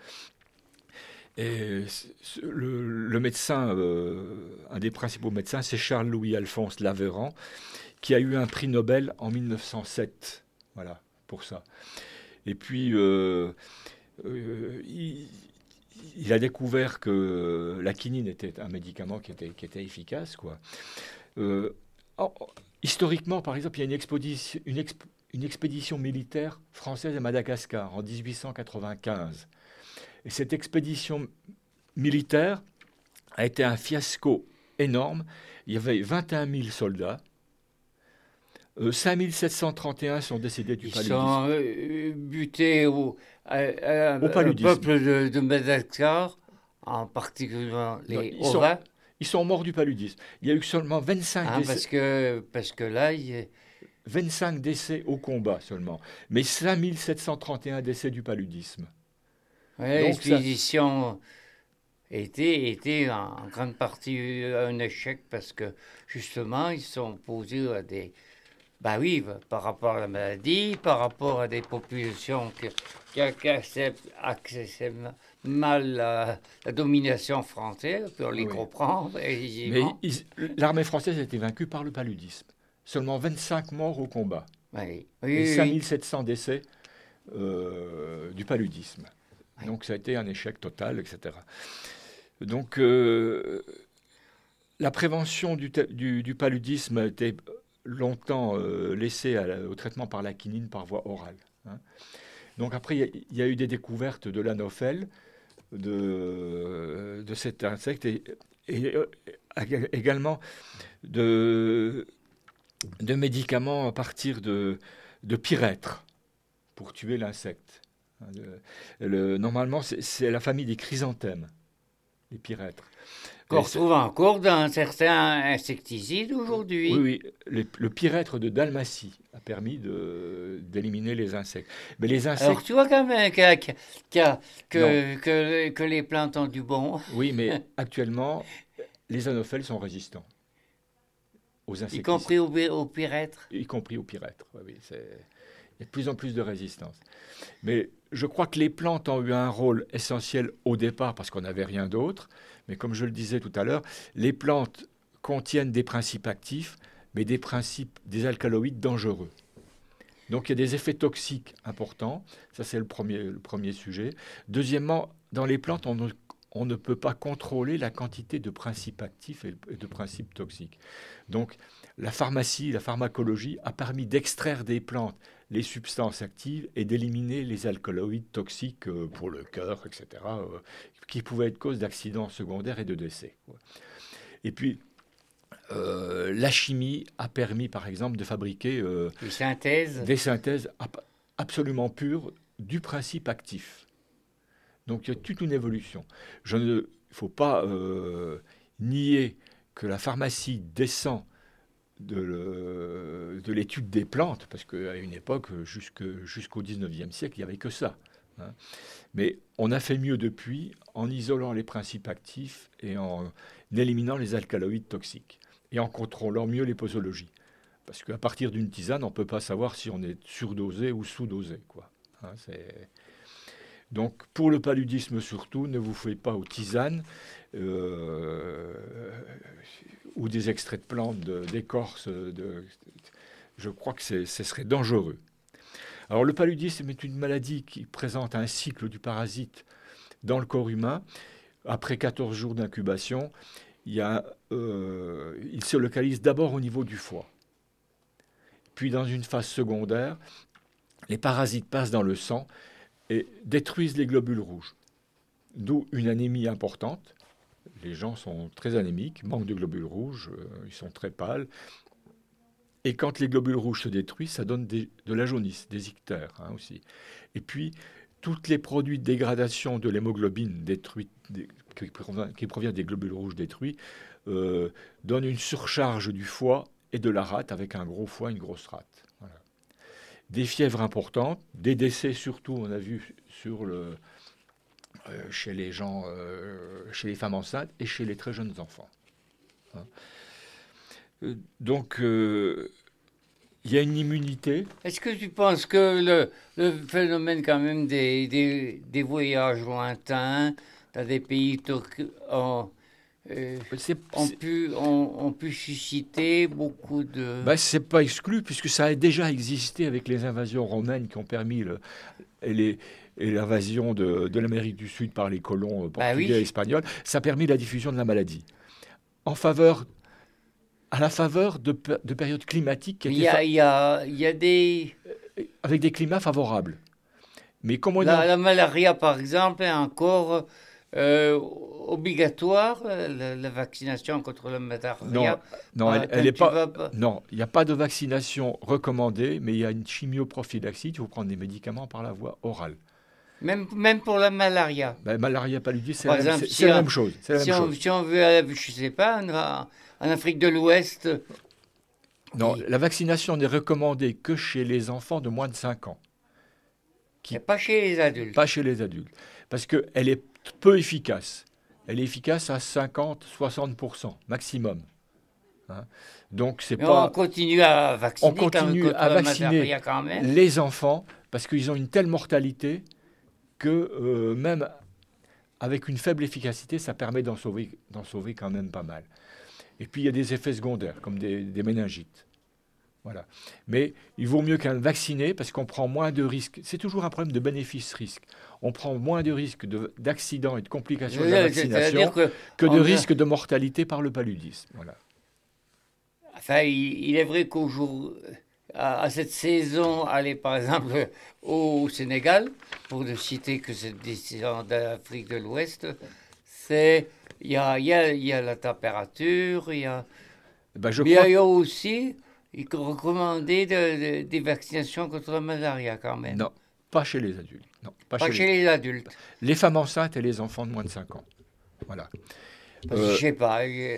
[SPEAKER 2] Et c- le, le médecin, euh, un des principaux médecins, c'est Charles-Louis-Alphonse Laveran, qui a eu un prix Nobel en mille neuf cent sept, voilà, pour ça. Et puis, euh, euh, il, il a découvert que la quinine était un médicament qui était, qui était efficace, quoi. Euh, en- historiquement, par exemple, il y a une expédition, une, exp- une expédition militaire française à Madagascar en dix-huit cent quatre-vingt-quinze. Et cette expédition militaire a été un fiasco énorme. Il y avait vingt et un mille soldats. Euh, cinq mille sept cent trente et un sont décédés du
[SPEAKER 1] Ils
[SPEAKER 2] paludisme.
[SPEAKER 1] sont euh, butés au, à, à-
[SPEAKER 2] Au
[SPEAKER 1] au
[SPEAKER 2] paludisme.
[SPEAKER 1] peuple de, de Madagascar, en particulier
[SPEAKER 2] Non,
[SPEAKER 1] les
[SPEAKER 2] ils, sont,
[SPEAKER 1] Oras,
[SPEAKER 2] ils sont morts du paludisme. Il y a eu seulement vingt-cinq,
[SPEAKER 1] hein,
[SPEAKER 2] décès,
[SPEAKER 1] parce, que, parce que là, il,
[SPEAKER 2] vingt-cinq décès au combat seulement. Mais cinq mille sept cent trente et un décès du paludisme.
[SPEAKER 1] ouais,
[SPEAKER 2] Donc, ça-
[SPEAKER 1] l'expédition était, était en, en grande partie un échec parce que justement, ils sont posés à des. Bah oui, bah, par rapport à la maladie, par rapport à des populations que- qui, qui acceptent, acceptent mal la, la domination française, puis on les
[SPEAKER 2] Oui.
[SPEAKER 1] comprend,
[SPEAKER 2] Mais
[SPEAKER 1] évidemment.
[SPEAKER 2] ils- l'armée française a été vaincue par le paludisme. Seulement vingt-cinq morts au combat.
[SPEAKER 1] Oui,
[SPEAKER 2] Et
[SPEAKER 1] oui, oui,
[SPEAKER 2] cinq mille sept cents décès euh, du paludisme.
[SPEAKER 1] Oui.
[SPEAKER 2] Donc ça a été un échec total, et cetera. Donc euh, la prévention du, te- du- du paludisme a été longtemps euh, laissée à la- au traitement par la quinine par voie orale, hein. Donc après, il y a- il y, a eu des découvertes de l'anophèle, de, de cet insecte, et, et, euh, également de, de médicaments à partir de, de pyrètres pour tuer l'insecte. Hein, le- le- normalement, c'est c'est la famille des chrysanthèmes, les pyrètres.
[SPEAKER 1] qu'on
[SPEAKER 2] Et
[SPEAKER 1] retrouve encore dans certains insecticides aujourd'hui.
[SPEAKER 2] Oui, oui, les- le pyrètre de Dalmatie a permis de- d'éliminer les insectes. Mais les insectes,
[SPEAKER 1] Alors tu vois quand même qu'il que, que, que les plantes ont du bon,
[SPEAKER 2] oui, mais actuellement, les anophèles sont résistants aux
[SPEAKER 1] y
[SPEAKER 2] insecticides,
[SPEAKER 1] compris au, pi- au pyrètre.
[SPEAKER 2] y compris aux pyrètres. Oui, oui, c'est- il y a de plus en plus de résistance. Mais je crois que les plantes ont eu un rôle essentiel au départ parce qu'on n'avait rien d'autre. Mais comme je le disais tout à l'heure, les plantes contiennent des principes actifs, mais des principes, des alcaloïdes dangereux. Donc il y a des effets toxiques importants. Ça, c'est le premier, le premier sujet. Deuxièmement, dans les plantes, on ne, on ne peut pas contrôler la quantité de principes actifs et de principes toxiques. Donc la pharmacie, la pharmacologie a permis d'extraire des plantes les substances actives et d'éliminer les alcaloïdes toxiques euh, pour le cœur, et cetera, euh, qui pouvaient être cause d'accidents secondaires et de décès, quoi. Et puis, euh, la chimie a permis, par exemple, de fabriquer euh,
[SPEAKER 1] Une synthèse.
[SPEAKER 2] des synthèses ap- absolument pures du principe actif. Donc, il y a toute une évolution. Je ne, il ne faut pas euh, nier que la pharmacie descend de, le- de l'étude des plantes, parce qu'à une époque, jusque, jusqu'au dix-neuvième siècle, il n'y avait que ça, hein. Mais on a fait mieux depuis en isolant les principes actifs et en éliminant les alcaloïdes toxiques et en contrôlant mieux les posologies. Parce qu'à partir d'une tisane, on ne peut pas savoir si on est surdosé ou sous-dosé, quoi. Hein, c'est... Donc, pour le paludisme surtout, ne vous faites pas aux tisanes euh, ou des extraits de plantes, de- d'écorces. De, je crois que c'est- ce serait dangereux. Alors, le paludisme est une maladie qui présente un cycle du parasite dans le corps humain. Après quatorze jours d'incubation, il, y a, euh, il se localise d'abord au niveau du foie. Puis, dans une phase secondaire, les parasites passent dans le sang et détruisent les globules rouges. D'où une anémie importante. Les gens sont très anémiques, manquent de globules rouges, euh, ils sont très pâles. Et quand les globules rouges se détruisent, ça donne des, de la jaunisse, des ictères hein, aussi. Et puis, tous les produits de dégradation de l'hémoglobine détruite, des, qui, provient, qui provient des globules rouges détruits, euh, donnent une surcharge du foie et de la rate, avec un gros foie, une grosse rate. Voilà. Des fièvres importantes, des décès surtout, on a vu sur le, euh, chez les gens, euh, chez les femmes enceintes et chez les très jeunes enfants. Hein. Euh, donc, euh, il y a une immunité.
[SPEAKER 1] Est-ce que tu penses que le, le phénomène quand même des, des, des voyages lointains dans des pays turcs ont, euh,
[SPEAKER 2] c'est,
[SPEAKER 1] ont,
[SPEAKER 2] c'est,
[SPEAKER 1] pu, ont, ont pu susciter beaucoup de...
[SPEAKER 2] Ben, c'est pas exclu, puisque ça a déjà existé avec les invasions romaines qui ont permis le, et les, et l'invasion de, de l'Amérique du Sud par les colons portugais
[SPEAKER 1] bah oui.
[SPEAKER 2] et espagnols. Ça a permis la diffusion de la maladie. En faveur... à la faveur de, de périodes climatiques qui
[SPEAKER 1] il y, a,
[SPEAKER 2] fa-
[SPEAKER 1] il, y a, il y a des...
[SPEAKER 2] avec des climats favorables. Mais comme on
[SPEAKER 1] la,
[SPEAKER 2] est...
[SPEAKER 1] la malaria, par exemple, est encore euh, obligatoire, la, la vaccination contre la malaria.
[SPEAKER 2] Non, non,
[SPEAKER 1] ah,
[SPEAKER 2] elle, elle est pas...
[SPEAKER 1] vas...
[SPEAKER 2] non, il n'y a pas de vaccination recommandée, mais il y a une chimioprophylaxie. Il faut prendre des médicaments par la voie orale.
[SPEAKER 1] Même, même pour la malaria.
[SPEAKER 2] Ben, malaria paludisme, c'est,
[SPEAKER 1] par
[SPEAKER 2] la,
[SPEAKER 1] exemple,
[SPEAKER 2] même, c'est,
[SPEAKER 1] si
[SPEAKER 2] c'est la
[SPEAKER 1] on,
[SPEAKER 2] même chose. C'est la
[SPEAKER 1] si,
[SPEAKER 2] même
[SPEAKER 1] on,
[SPEAKER 2] chose.
[SPEAKER 1] si on veut, aller, je ne sais pas, en, en Afrique de l'Ouest...
[SPEAKER 2] Non,
[SPEAKER 1] et...
[SPEAKER 2] la vaccination n'est recommandée que chez les enfants de moins de cinq ans.
[SPEAKER 1] Qui... Pas chez les adultes.
[SPEAKER 2] Pas chez les adultes. Parce qu'elle est peu efficace. Elle est efficace à cinquante à soixante pour cent maximum. Hein. Donc, c'est
[SPEAKER 1] Mais
[SPEAKER 2] pas...
[SPEAKER 1] on continue à vacciner,
[SPEAKER 2] on continue
[SPEAKER 1] contre
[SPEAKER 2] à
[SPEAKER 1] la
[SPEAKER 2] vacciner
[SPEAKER 1] malaria quand même.
[SPEAKER 2] les enfants parce qu'ils ont une telle mortalité que euh, même avec une faible efficacité, ça permet d'en sauver, d'en sauver quand même pas mal. Et puis, il y a des effets secondaires, comme des, des méningites. Voilà. Mais il vaut mieux qu'un vacciné parce qu'on prend moins de risques. C'est toujours un problème de bénéfice-risque. On prend moins de risques de, d'accidents et de complications de la vaccination que, que de risques de mortalité par le paludisme. Voilà.
[SPEAKER 1] Enfin, il, il est vrai qu'au jour, à, à cette saison, aller par exemple au Sénégal, pour ne citer que cette décision d'Afrique de l'Ouest, c'est... Il y a, il y a, il y a la température, il y a...
[SPEAKER 2] Ben, je
[SPEAKER 1] mais
[SPEAKER 2] crois
[SPEAKER 1] il y a aussi... Il recommandait de, de, des vaccinations contre la malaria quand même.
[SPEAKER 2] Non, pas chez les adultes. Non,
[SPEAKER 1] pas pas chez, chez les... les adultes.
[SPEAKER 2] Les femmes enceintes et les enfants de moins de cinq ans. Voilà.
[SPEAKER 1] Parce euh... que je sais pas. Je...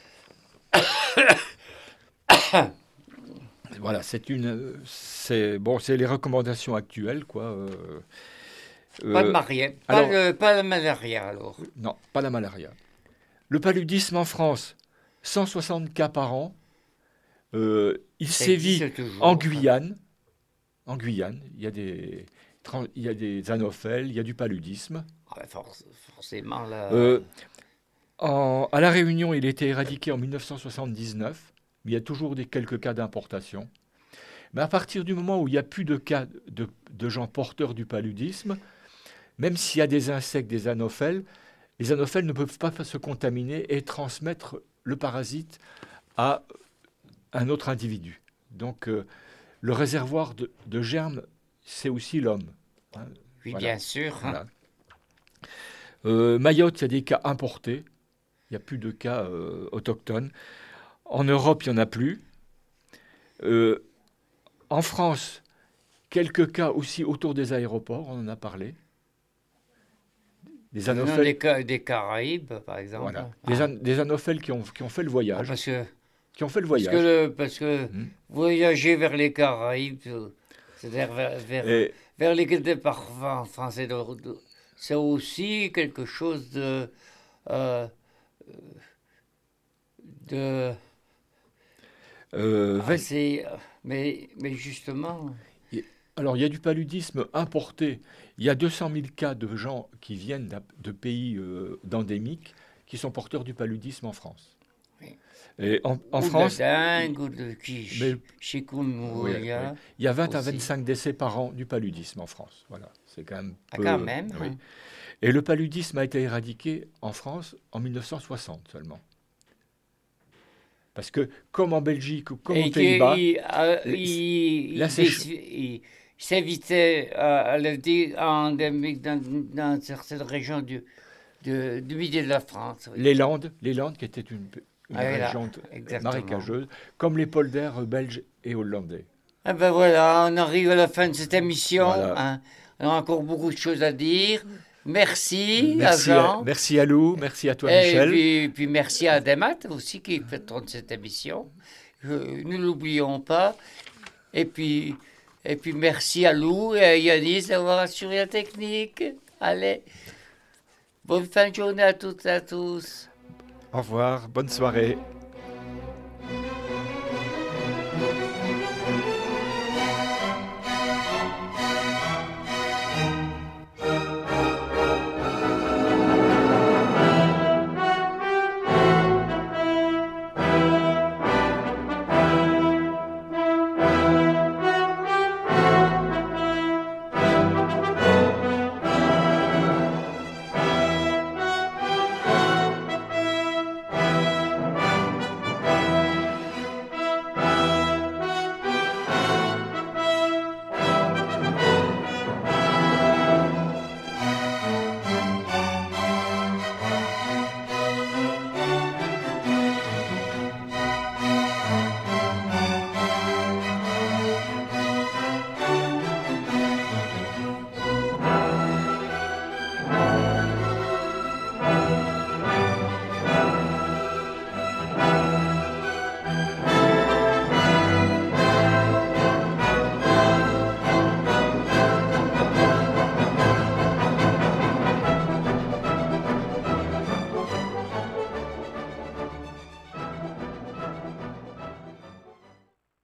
[SPEAKER 2] voilà, c'est une, c'est bon, c'est les recommandations actuelles, quoi. Euh,
[SPEAKER 1] pas de malaria, pas, alors, le, pas la malaria alors.
[SPEAKER 2] Non, pas la malaria. Le paludisme en France, cent soixante cas par an. Euh, il Ça sévit en Guyane. En Guyane, il y a des, il y a des anophèles, il y a du paludisme.
[SPEAKER 1] Ah, forc- forcément là.
[SPEAKER 2] Euh, en, à la Réunion, il a été éradiqué en dix-neuf cent soixante-dix-neuf, mais il y a toujours des, quelques cas d'importation. Mais à partir du moment où il n'y a plus de cas de, de gens porteurs du paludisme, même s'il y a des insectes, des anophèles, les anophèles ne peuvent pas se contaminer et transmettre le parasite à un autre individu. Donc, euh, le réservoir de, de germes, c'est aussi l'homme. Hein.
[SPEAKER 1] Oui,
[SPEAKER 2] voilà.
[SPEAKER 1] bien sûr.
[SPEAKER 2] Voilà. Euh, Mayotte, il y a des cas importés. Il n'y a plus de cas euh, autochtones. En Europe, il n'y en a plus. Euh, en France, quelques cas aussi autour des aéroports, on en a parlé.
[SPEAKER 1] Des anophèles. Des, des Caraïbes, par exemple.
[SPEAKER 2] Voilà. Ah. Des, an, des anophèles qui ont, qui ont fait le voyage.
[SPEAKER 1] Ah, parce que...
[SPEAKER 2] qui ont fait le voyage.
[SPEAKER 1] Parce que, le, parce que mmh. voyager vers les Caraïbes, c'est-à-dire vers, vers, Et... vers les départements français, de, de, c'est aussi quelque chose de... Euh, de
[SPEAKER 2] euh,
[SPEAKER 1] ah, c'est, mais, mais justement...
[SPEAKER 2] Alors, il y a du paludisme importé. Il y a deux cent mille cas de gens qui viennent de pays euh, d'endémiques qui sont porteurs du paludisme en France.
[SPEAKER 1] Oui.
[SPEAKER 2] Et en, en
[SPEAKER 1] ou
[SPEAKER 2] France,
[SPEAKER 1] de la dingue, ou de chikungunya.
[SPEAKER 2] Oui, oui. Il y a vingt aussi. À vingt-cinq décès par an du paludisme en France. Voilà, c'est quand même
[SPEAKER 1] ah,
[SPEAKER 2] peu.
[SPEAKER 1] Quand même.
[SPEAKER 2] Oui.
[SPEAKER 1] Hein.
[SPEAKER 2] Et le paludisme a été éradiqué en France en dix-neuf cent soixante seulement. Parce que, comme en Belgique ou comme
[SPEAKER 1] Et
[SPEAKER 2] aux Pays-Bas,
[SPEAKER 1] il, euh, il, il, séche... il s'évitait à endémique dans, dans certaines régions du, de, du milieu de la France. Oui.
[SPEAKER 2] Les Landes, les Landes qui étaient une une
[SPEAKER 1] Ah, voilà,
[SPEAKER 2] région t-
[SPEAKER 1] exactement.
[SPEAKER 2] marécageuse, comme les polders belges et hollandais.
[SPEAKER 1] Ah ben voilà, on arrive à la fin de cette émission.
[SPEAKER 2] Voilà.
[SPEAKER 1] Hein. On a encore beaucoup de choses à dire. Merci,
[SPEAKER 2] Merci
[SPEAKER 1] à
[SPEAKER 2] à,
[SPEAKER 1] Jean.
[SPEAKER 2] merci à Lou, merci à toi
[SPEAKER 1] Et
[SPEAKER 2] Michel.
[SPEAKER 1] puis, puis merci à Demat aussi qui fait tourner cette émission. Je- nous ne l'oublions pas. Et puis, et puis merci à Lou et à Yanis d'avoir assuré la technique. Allez, bonne fin de journée à toutes et à tous.
[SPEAKER 2] Au revoir, bonne soirée.